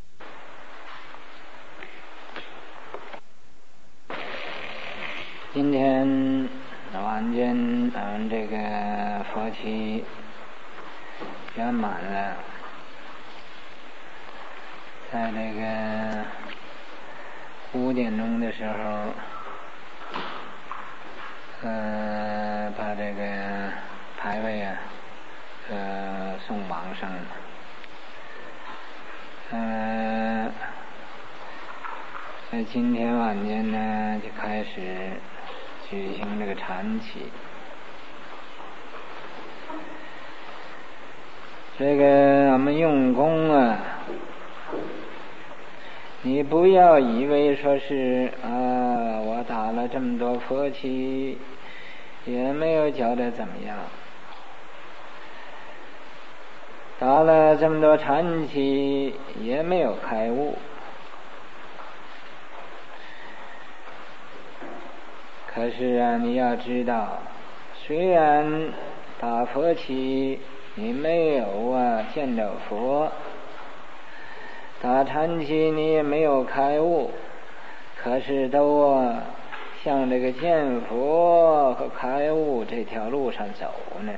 今天晚间这个佛期圆满了，在这个5点钟的时候，把这个牌位送往上，在今天晚间呢就开始举行这个禅期。这个我们用功你不要以为说是我打了这么多佛期也没有觉得怎么样，打了这么多禅期也没有开悟。可是你要知道，虽然打佛期你没有见着佛，打禅期你也没有开悟，可是都向这个见佛和开悟这条路上走呢。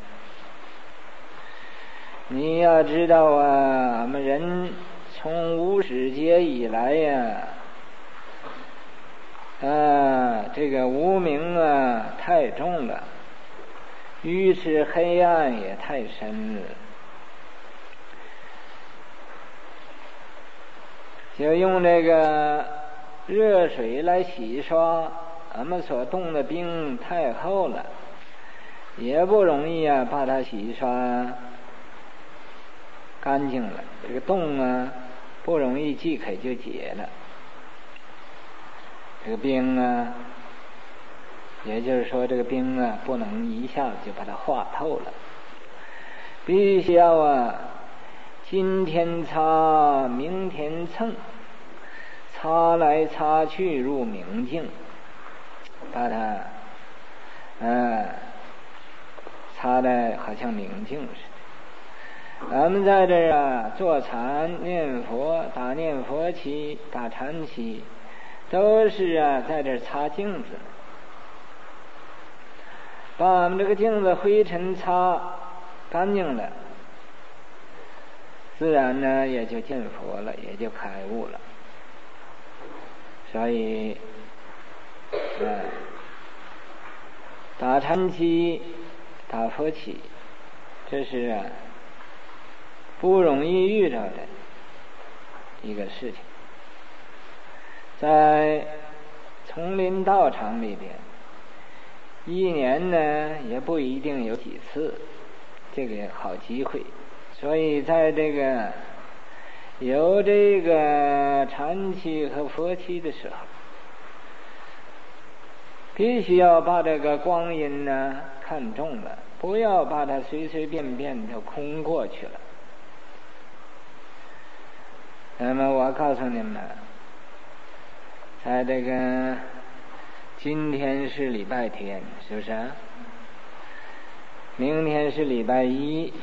你要知道我们人从无始劫以来这个无明太重了，愚痴黑暗也太深了，就用这个热水来洗刷，俺们所冻的冰太厚了，也不容易把它洗刷干净了，这个冻不容易即可就解了。这个冰也就是说这个冰不能一下子就把它化透了，必须要今天擦明天蹭，擦来擦去入明镜，把它擦的好像明镜似的。咱们在这儿坐禅念佛，打念佛七，打禅七，都是在这儿擦镜子，把我们这个镜子灰尘擦干净了，自然呢也就见佛了，也就开悟了。所以打禅七，打佛七，这是不容易遇到的一个事情。在丛林道场里边，一年呢也不一定有几次这个好机会，所以在这个有这个禅期和佛期的时候，必须要把这个光阴呢看重了，不要把它随随便便就空过去了。那么我告诉你们，在这个今天是礼拜天，是不是啊？明天是礼拜一，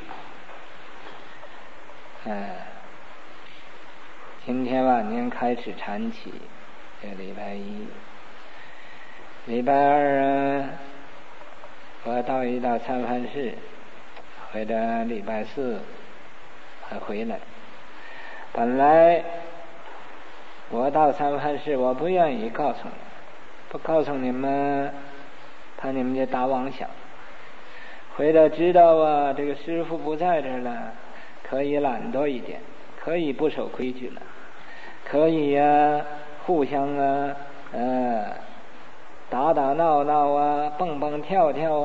今天晚间开始禅期，这礼拜一。礼拜二我到一到参饭室，或者礼拜四还回来。本来我到参饭室，我不愿意告诉你们，不告诉你们，怕你们就打妄想。回来知道这个师父不在这儿了，可以懒惰一点，可以不守规矩了，可以互相打打闹闹蹦蹦跳跳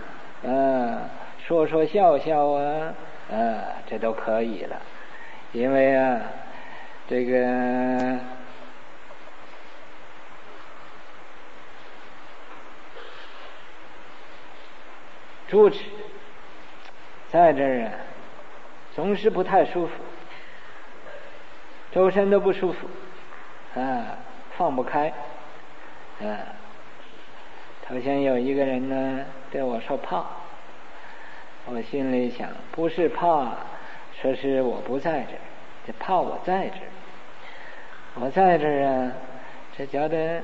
说说笑笑这都可以了。因为这个主持在这儿总是不太舒服，周身都不舒服放不开头先有一个人呢对我说怕，我心里想，不是怕说是我不在这儿，这怕我在这儿。我在这儿这觉得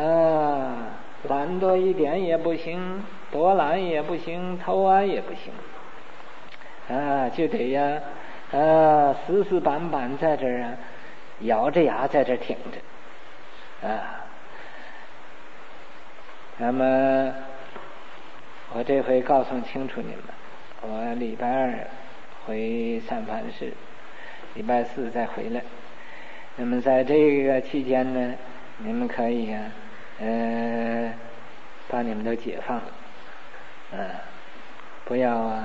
懒惰一点也不行，多懒也不行，偷懒也不行就得死死板板在这儿咬着牙在这儿挺着那么我这回告诉清楚你们，我礼拜二回三藩市，礼拜四再回来。那么在这个期间呢，你们可以把你们都解放不要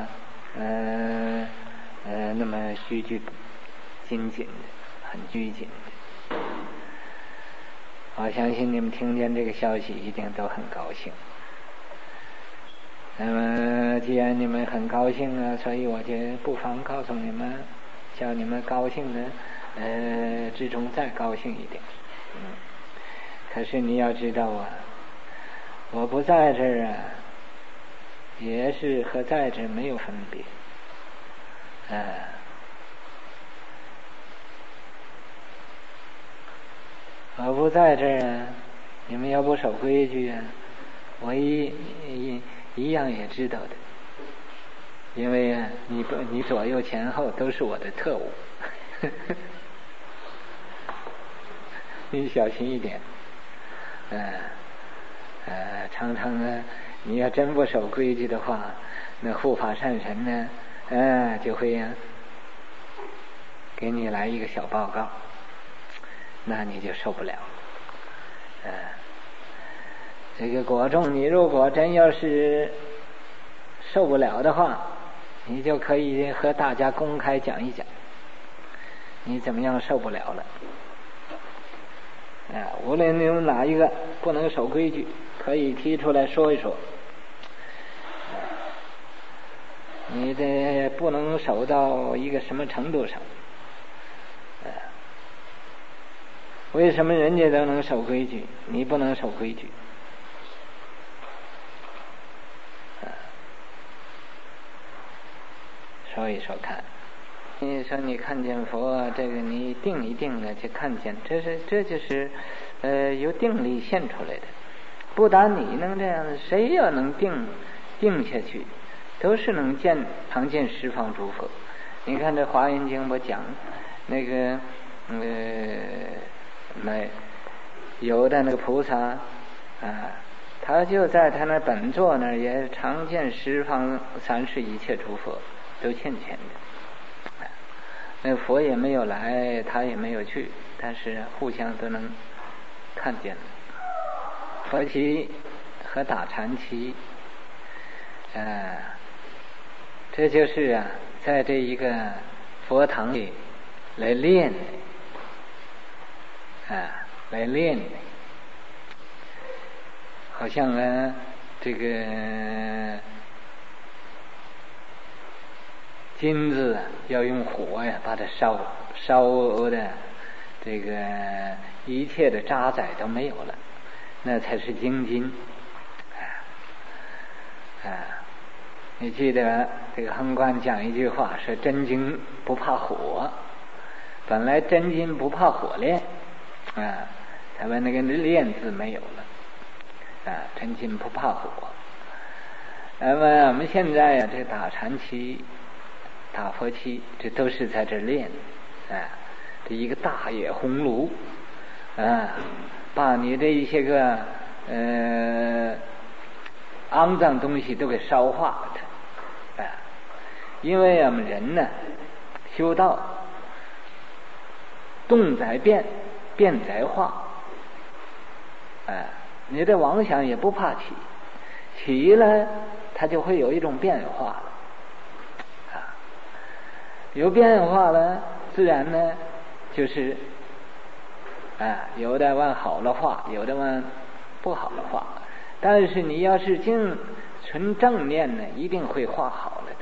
那么拘拘谨谨的，很拘谨的。我相信你们听见这个消息一定都很高兴。那么既然你们很高兴所以我就不妨告诉你们，叫你们高兴的之中再高兴一点可是你要知道我不在这儿也是和在这儿没有分别我不在这儿你们要不守规矩我一样也知道的，因为你左右前后都是我的特务你小心一点常常你要真不守规矩的话，那护法善神呢就会给你来一个小报告，那你就受不了这个果众你如果真要是受不了的话，你就可以和大家公开讲一讲你怎么样受不了了无论你们哪一个不能守规矩，可以提出来说一说你的不能守到一个什么程度上为什么人家都能守规矩，你不能守规矩说一说看。你说你看见佛，这个你定一定的去看见，这就是由定力现出来的。不但你能这样，谁要能定下去，都是能常见十方诸佛。你看这《华严经》不讲那个有的那个菩萨啊，他就在他那本座那儿也常见十方三世一切诸佛都现前的。那佛也没有来，他也没有去，但是互相都能看见。佛七和打禅七，这就是在这一个佛堂里来练来练，好像这个金子要用火把它烧的这个一切的渣滓都没有了，那才是精金。你记得这个亨观讲一句话，说真金不怕火。本来真金不怕火炼，他们那个炼字没有了，真金不怕火。那么我们现在这打禅期、打佛期，这都是在这练，这一个大野红炉，把你这一些个肮脏东西都给烧化了它。因为我们人呢修道，动在变，变在化，你的妄想也不怕起了它就会有一种变化了，有变化了，自然呢就是有的往好了化，有的往不好了化。但是你要是净纯正念呢，一定会化好了的。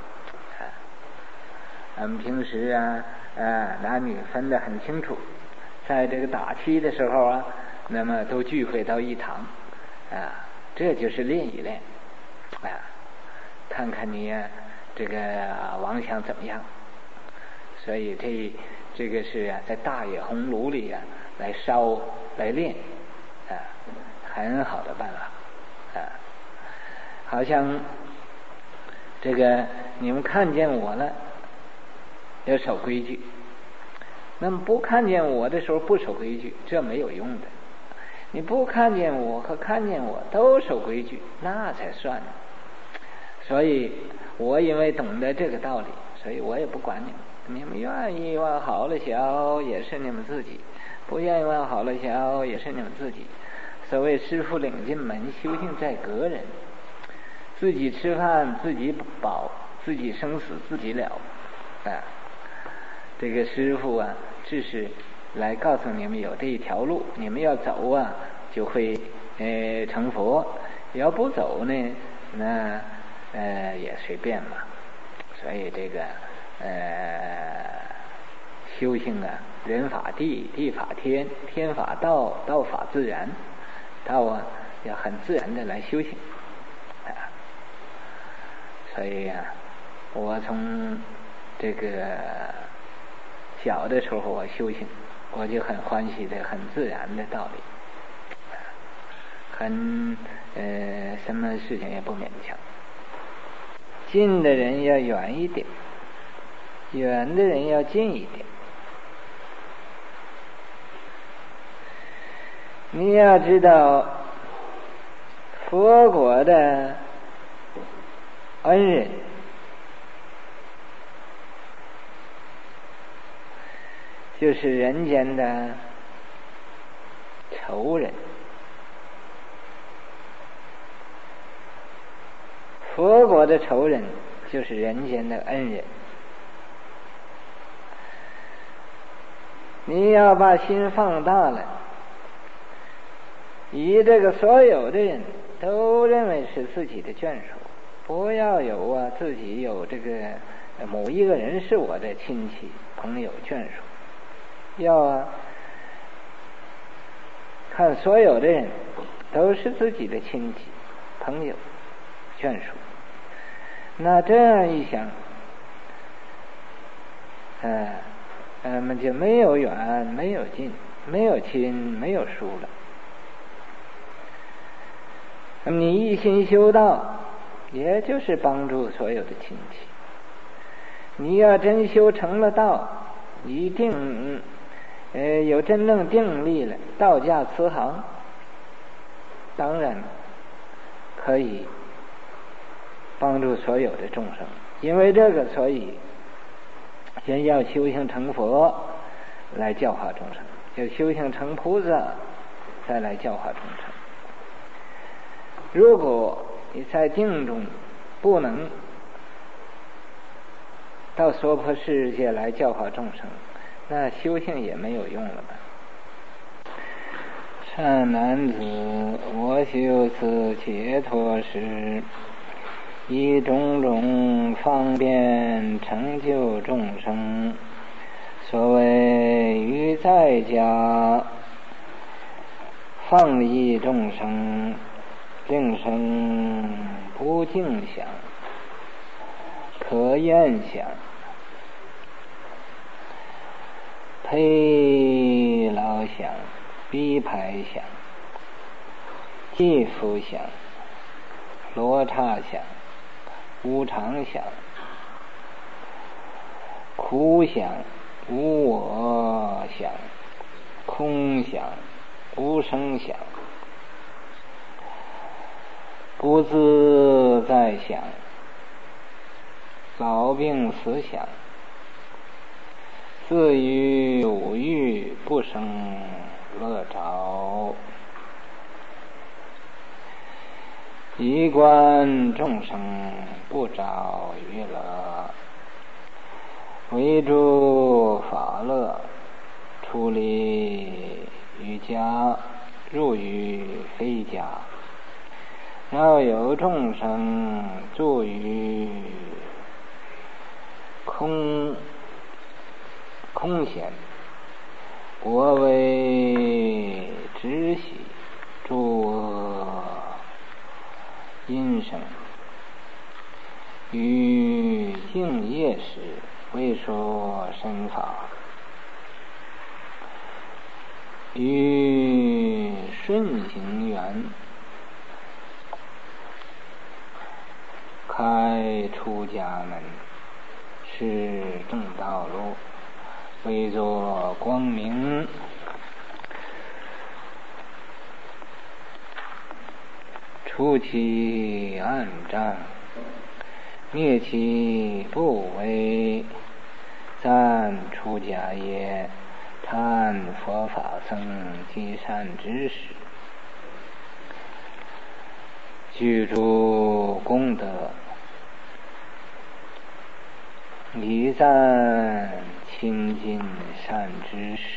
我们平时男女分得很清楚，在这个打七的时候那么都聚会到一堂，这就是练一练，看看你这个妄想怎么样。所以这个是在大野红炉里来烧来练，很好的办法。好像这个你们看见我了要守规矩，那么不看见我的时候不守规矩，这没有用的。你不看见我和看见我都守规矩，那才算呢。所以我因为懂得这个道理，所以我也不管你们愿意往好了想也是你们自己，不愿意往好了想也是你们自己。所谓师父领进门，修行在个人，自己吃饭自己饱，自己生死自己了。这个师父只是来告诉你们有这一条路，你们要走就会成佛，要不走呢那也随便嘛。所以这个修行人法地，地法天，天法道，道法自然。道要很自然的来修行，所以我从这个小的时候我修行，我就很欢喜的很自然的道理，很什么事情也不勉强。近的人要远一点，远的人要近一点。你要知道，佛国的恩人就是人间的仇人，佛国的仇人就是人间的恩人。你要把心放大了，以这个所有的人都认为是自己的眷属，不要有自己有这个某一个人是我的亲戚朋友眷属，要看所有的人都是自己的亲戚朋友眷属。那这样一想， 那么就没有远，没有近，没有亲，没有疏了。那么你一心修道，也就是帮助所有的亲戚。你要真修成了道，一定有真正定力了，道家慈航，当然可以帮助所有的众生。因为这个，所以先要修行成佛来教化众生，要修行成菩萨再来教化众生。如果你在定中不能到娑婆世界来教化众生，那修行也没有用了吧。善男子，我修此解脱时，以种种方便成就众生。所谓于在家放逸众生，令生不净想，可厌想，胚劳想，逼排想，寂伏想，罗刹想，无常想，苦想，无我想，空想，无生想，不自在想，老病死想，自于五欲不生乐着，一观众生不着于乐，为诸法乐，出离于家，入于非家。要有众生住于空闲，我为知喜，诸恶阴生，于净业时为说身法，于顺行缘开出家门，是正道路，为作光明，除其暗障，灭其不为，赞出家业，叹佛法僧积善知识，具诸功德，礼赞亲近善知识。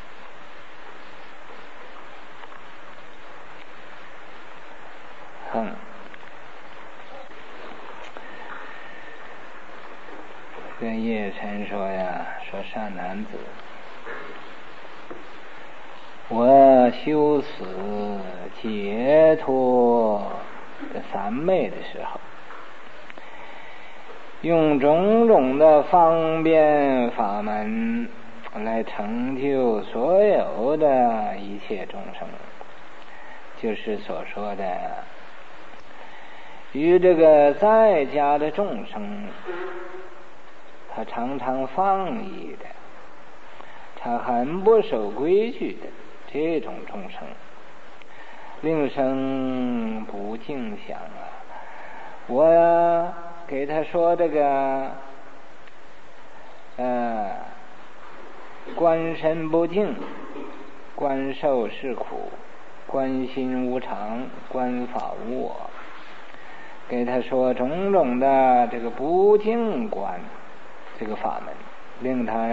跟叶晨说呀，说善男子，我修此解脱的三昧的时候，用种种的方便法门来成就所有的一切众生，就是所说的与这个在家的众生，他常常放逸的，他很不守规矩的这种众生，令生不净想啊！我给他说这个观身不净，观受是苦，观心无常，观法无我，给他说种种的这个不净观这个法门，令他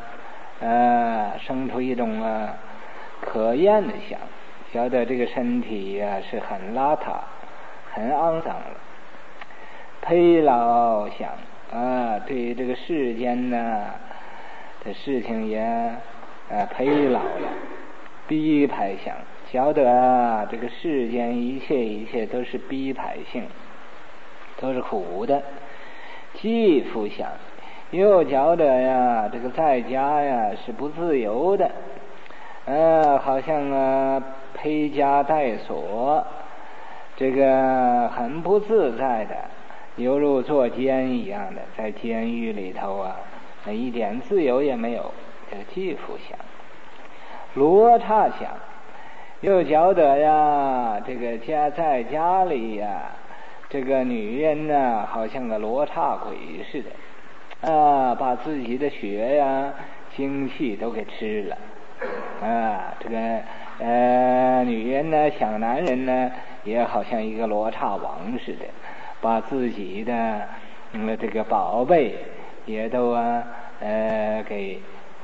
生出一种可厌的想，觉得这个身体是很邋遢，很肮脏了。疲劳想对这个世间的事情也疲劳了。逼排想，觉得这个世间一切都是逼排性，都是苦的。寂伏想， 又觉得呀，这个在家呀是不自由的，好像披枷带锁，这个很不自在的，犹如坐监一样的，在监狱里头一点自由也没有。这个继父想，罗刹想，又觉得呀，这个在家里呀，这个女人呢，好像个罗刹鬼似的，把自己的血呀、精气都给吃了，这个女人呢，想男人呢，也好像一个罗刹王似的，把自己的这个宝贝也都给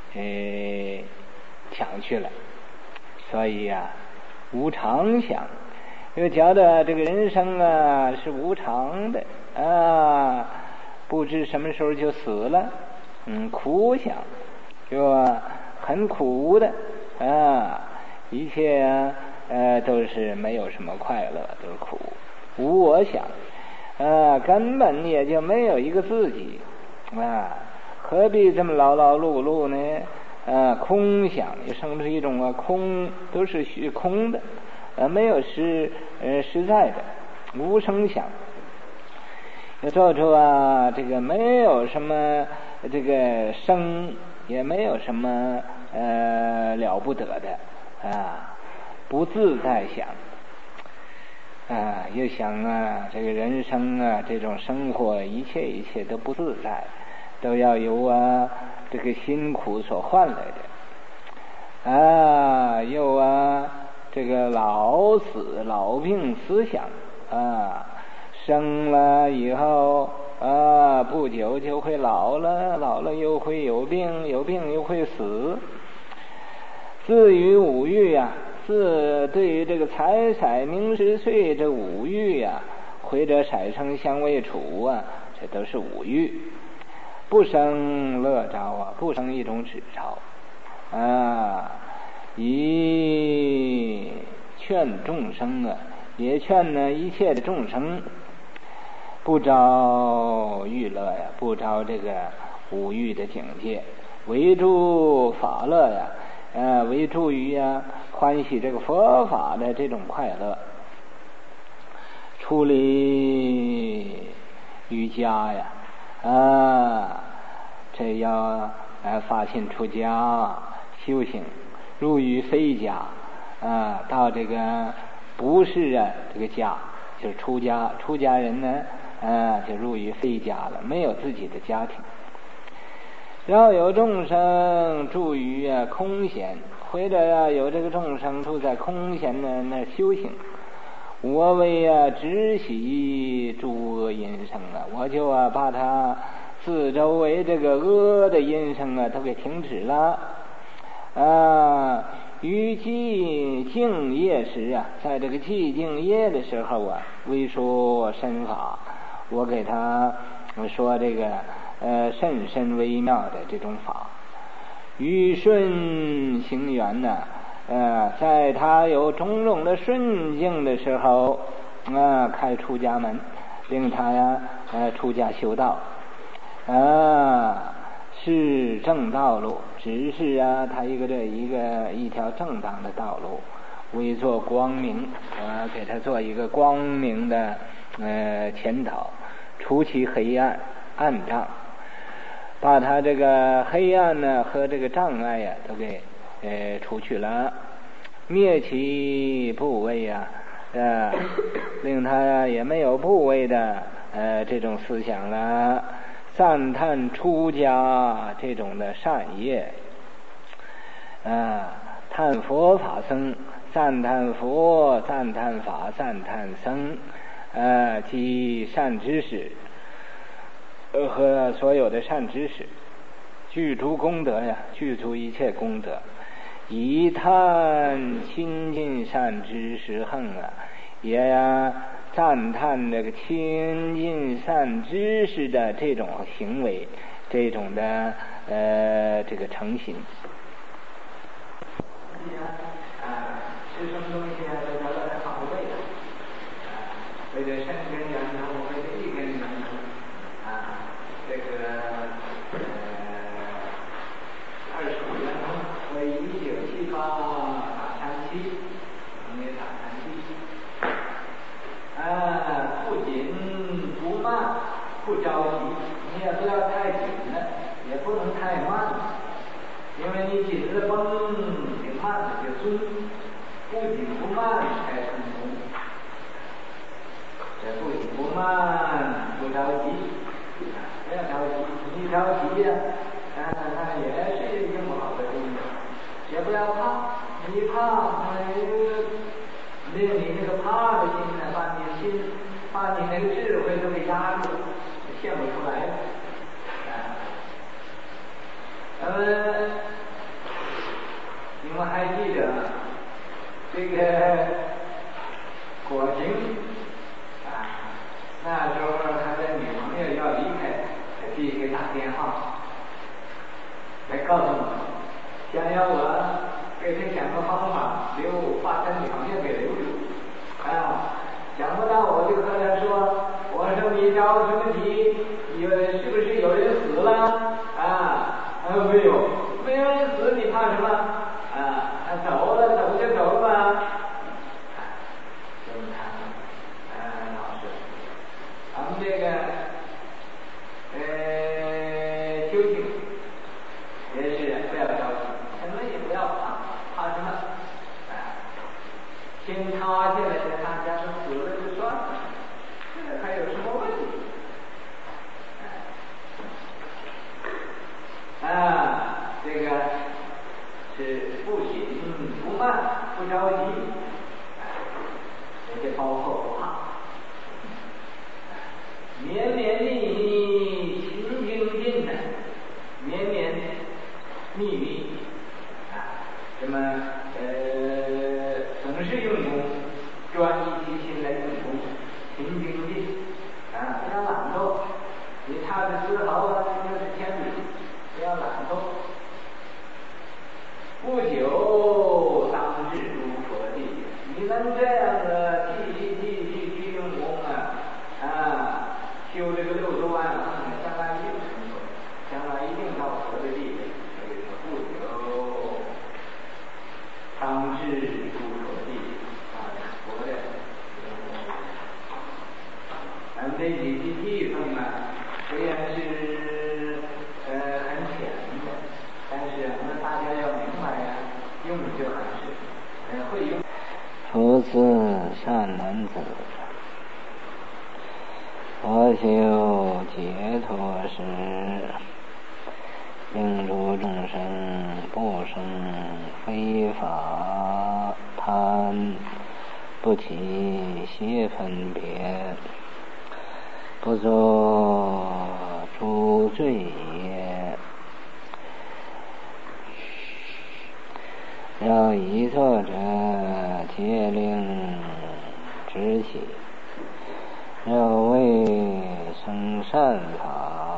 抢去了。所以无常想，又觉得这个人生是无常的，不知什么时候就死了。苦想，就很苦的，一切都是没有什么快乐，都是苦。无我想，根本也就没有一个自己，何必这么劳劳碌碌呢？空想也生出一种空，都是虚空的，没有实在的。无声想，又做出这个没有什么这个生，也没有什么了不得的不自在想。又想这个人生这种生活一切都不自在，都要由这个辛苦所换来的。又这个老死老病死想，生了以后不久就会老了，老了又会有病，有病又会死。至于五欲对于这个财色名食睡这五欲或者色声香味触这都是五欲，不生乐着不生一种执着以劝众生也劝呢一切的众生不着欲乐不着这个五欲的境界，为助法乐为助于欢喜这个佛法的这种快乐。出离于家这要发心出家修行，入于非家到这个不是这个家，就是出家人呢就入于非家了，没有自己的家庭。要有众生住于空闲，或者有这个众生住在空闲的那修行，我为止息诸恶因生我就把他四周围这个恶的因生都给停止了。于寂静夜时在这个寂静夜的时候微说身法，我给他说这个甚深微妙的这种法。于顺行缘在他有种种的顺境的时候开出家门，令他出家修道是正道路，只是他一条正当的道路，为做光明给他做一个光明的前导，除其黑暗障，把他这个黑暗和这个障碍都给除去了，灭其部位令他也没有部位的这种思想了。赞叹出家这种的善业叹佛法僧，赞叹佛，赞叹法，赞叹僧及善知识和所有的善知识，具足功德具足一切功德，以叹亲近善知识恨也赞叹这个亲近善知识的这种行为，这种的这个诚心。吃什么东西都得了好味的为了善根缘头，为了一根缘头这个以1978打禅期，没打禅期。不紧不慢，不着急，你也不要太紧了，也不能太慢了，因为你紧了绷，你慢了就松，不紧不慢才成功。这不紧不慢，不着急，不要着急，你着急呀，那也是一个不好的东西。也不要怕，你一怕，令你那个怕的心呢，把你那个智慧都给压住，现不出来了。你们还记得这个果行那时候他的女朋友要离开，给一个打电话来告诉我，想要我给他想个方法把他女朋友给留住。想不到我就和他说，我说你着什么急？是不是有人死了？没有人死，你怕什么？走了走就走吧。老师，咱们这个修行也是不要着急，什么也不要怕什么？天塌下来的，大家都死了就算了，这还有什么问题？这个是不紧不慢，不着急，这些包括不怕。绵绵密密，勤精进的，绵绵密密什么总是用功，专一其心来用功，勤精进不要懒惰。你差的丝毫就是天理，不要懒惰。不久当至诸佛地，你能这样的继续用功修这个60万将来一定成佛，将来一定到佛的地位。所以说不久当至诸佛地佛的。咱们这几句地方虽然是很浅的，但是大家要明白用就还是会用。 佛子善男子，我修解脱时，令诸众生不生非法贪，不起邪分别，不作诸罪业。要依作者戒令执起，要为生善法，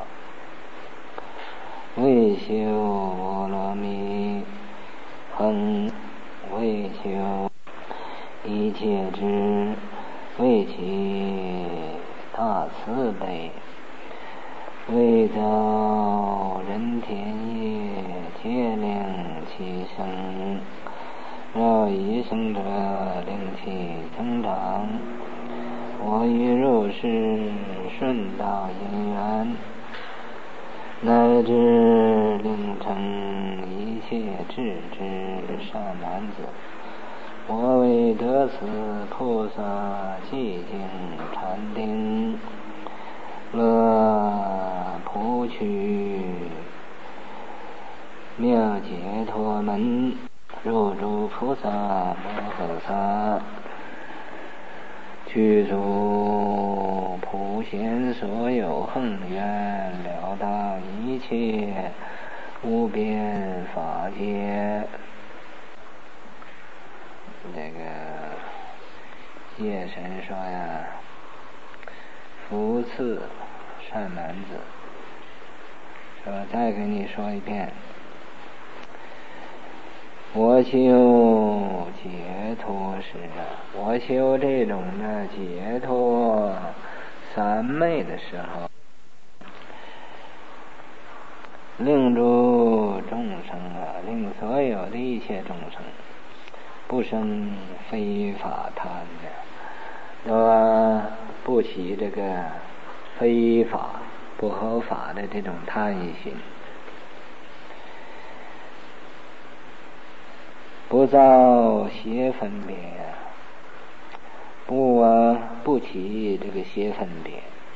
为修波罗蜜，恒为修一切之，为其大慈悲，为造人天业，戒令其生。要一生者令其增长，我欲入世顺道因缘，乃至令成一切智之善男子。我为得此菩萨寂静禅定，乐普趣妙解脱门，入诸菩萨摩诃萨，具足普贤所有恒愿，了达一切无边法界。这个夜神说福赐善男子，说再给你说一遍，我修解脱时我修这种的解脱三昧的时候，令诸众众生啊，令所有的一切众生不生非法贪的，不起这个非法不合法的这种贪心，不造邪分别，不起这个邪分别，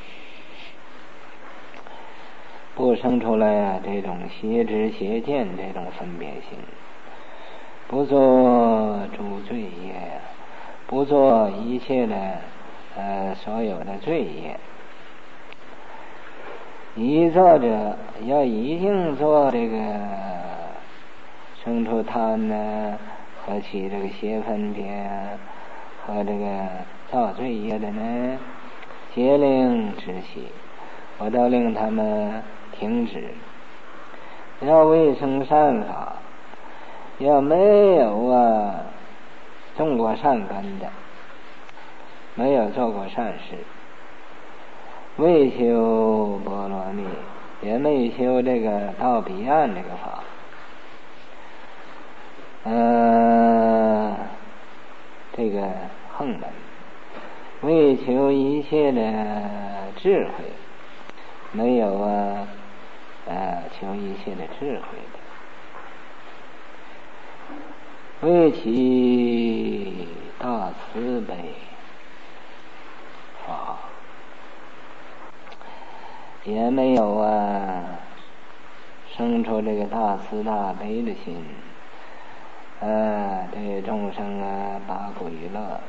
不生出来这种邪知邪见这种分别心，不做诸罪业，不做一切的所有的罪业。一做者要一定做这个生出贪呢，和起这个邪分别和这个造罪业的呢，皆令止息，我都令他们停止。要未生善法，要没有种过善根的，没有做过善事，未修波罗蜜，也没修这个到彼岸这个法，这个横门，为求一切的智慧，没有求一切的智慧的，为其大慈悲法，也没有生出这个大慈大悲的心，对众生拔苦娱乐，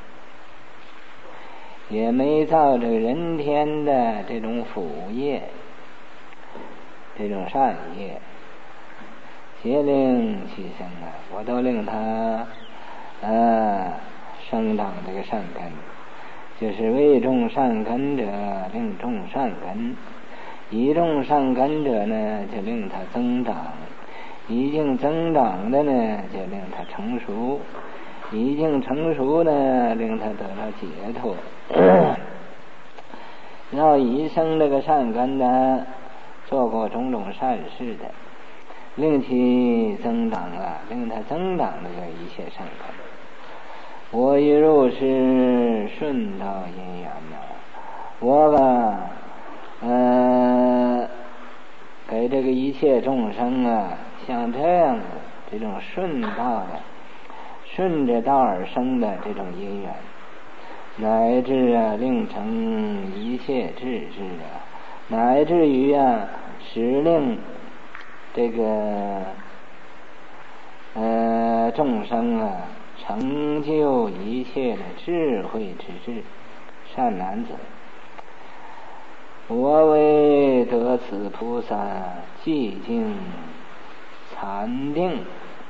也没造这个人天的这种福业，这种善业，皆令其生我都令他生长这个善根，就是为种善根者令种善根，一种善根者呢就令他增长，已经增长的呢就令他成熟，已经成熟呢令他得到解脱。要一生这个善根呢，做过种种善事的，令其增长令他增长这个一切善根。我于入世顺道因缘我给这个一切众生像这样的这种顺道的，顺着道而生的这种因缘，乃至令成一切智智乃至于使令这个众生成就一切的智慧之智，善男子。我为得此菩萨寂静禅定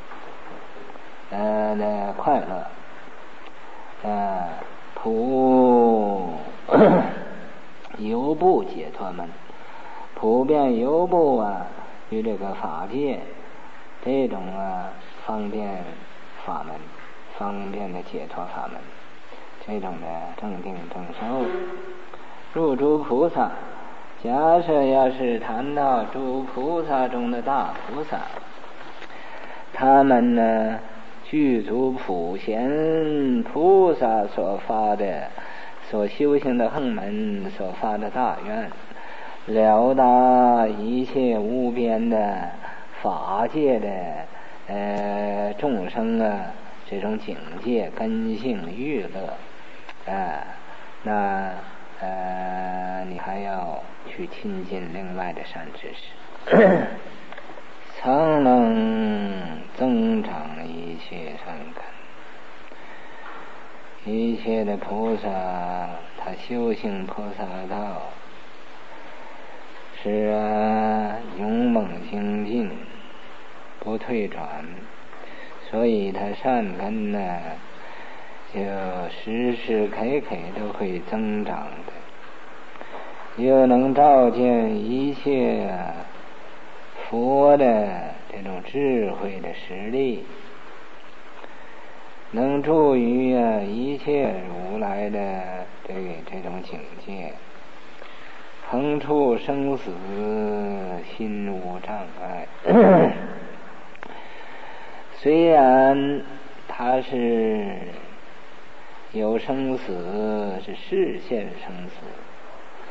的快乐，普游步解脱门，普遍游步与这个法界这种方便法门，方便的解脱法门，这种的正定正受，入诸菩萨。假设要是谈到诸菩萨中的大菩萨，他们呢具足普贤菩萨所发的所修行的横门所发的大愿，了达一切无边的法界的众生这种境界根性欲乐那你还要去亲近另外的善知识，常能增长一切善根。一切的菩萨他修行菩萨道是勇猛精进，不退转，所以他善根就时时刻刻都会增长的，又能照见一切佛的这种智慧的实力，能助于一切如来的这种境界，横处生死心无障碍， 虽然它是有生死，是视现生死，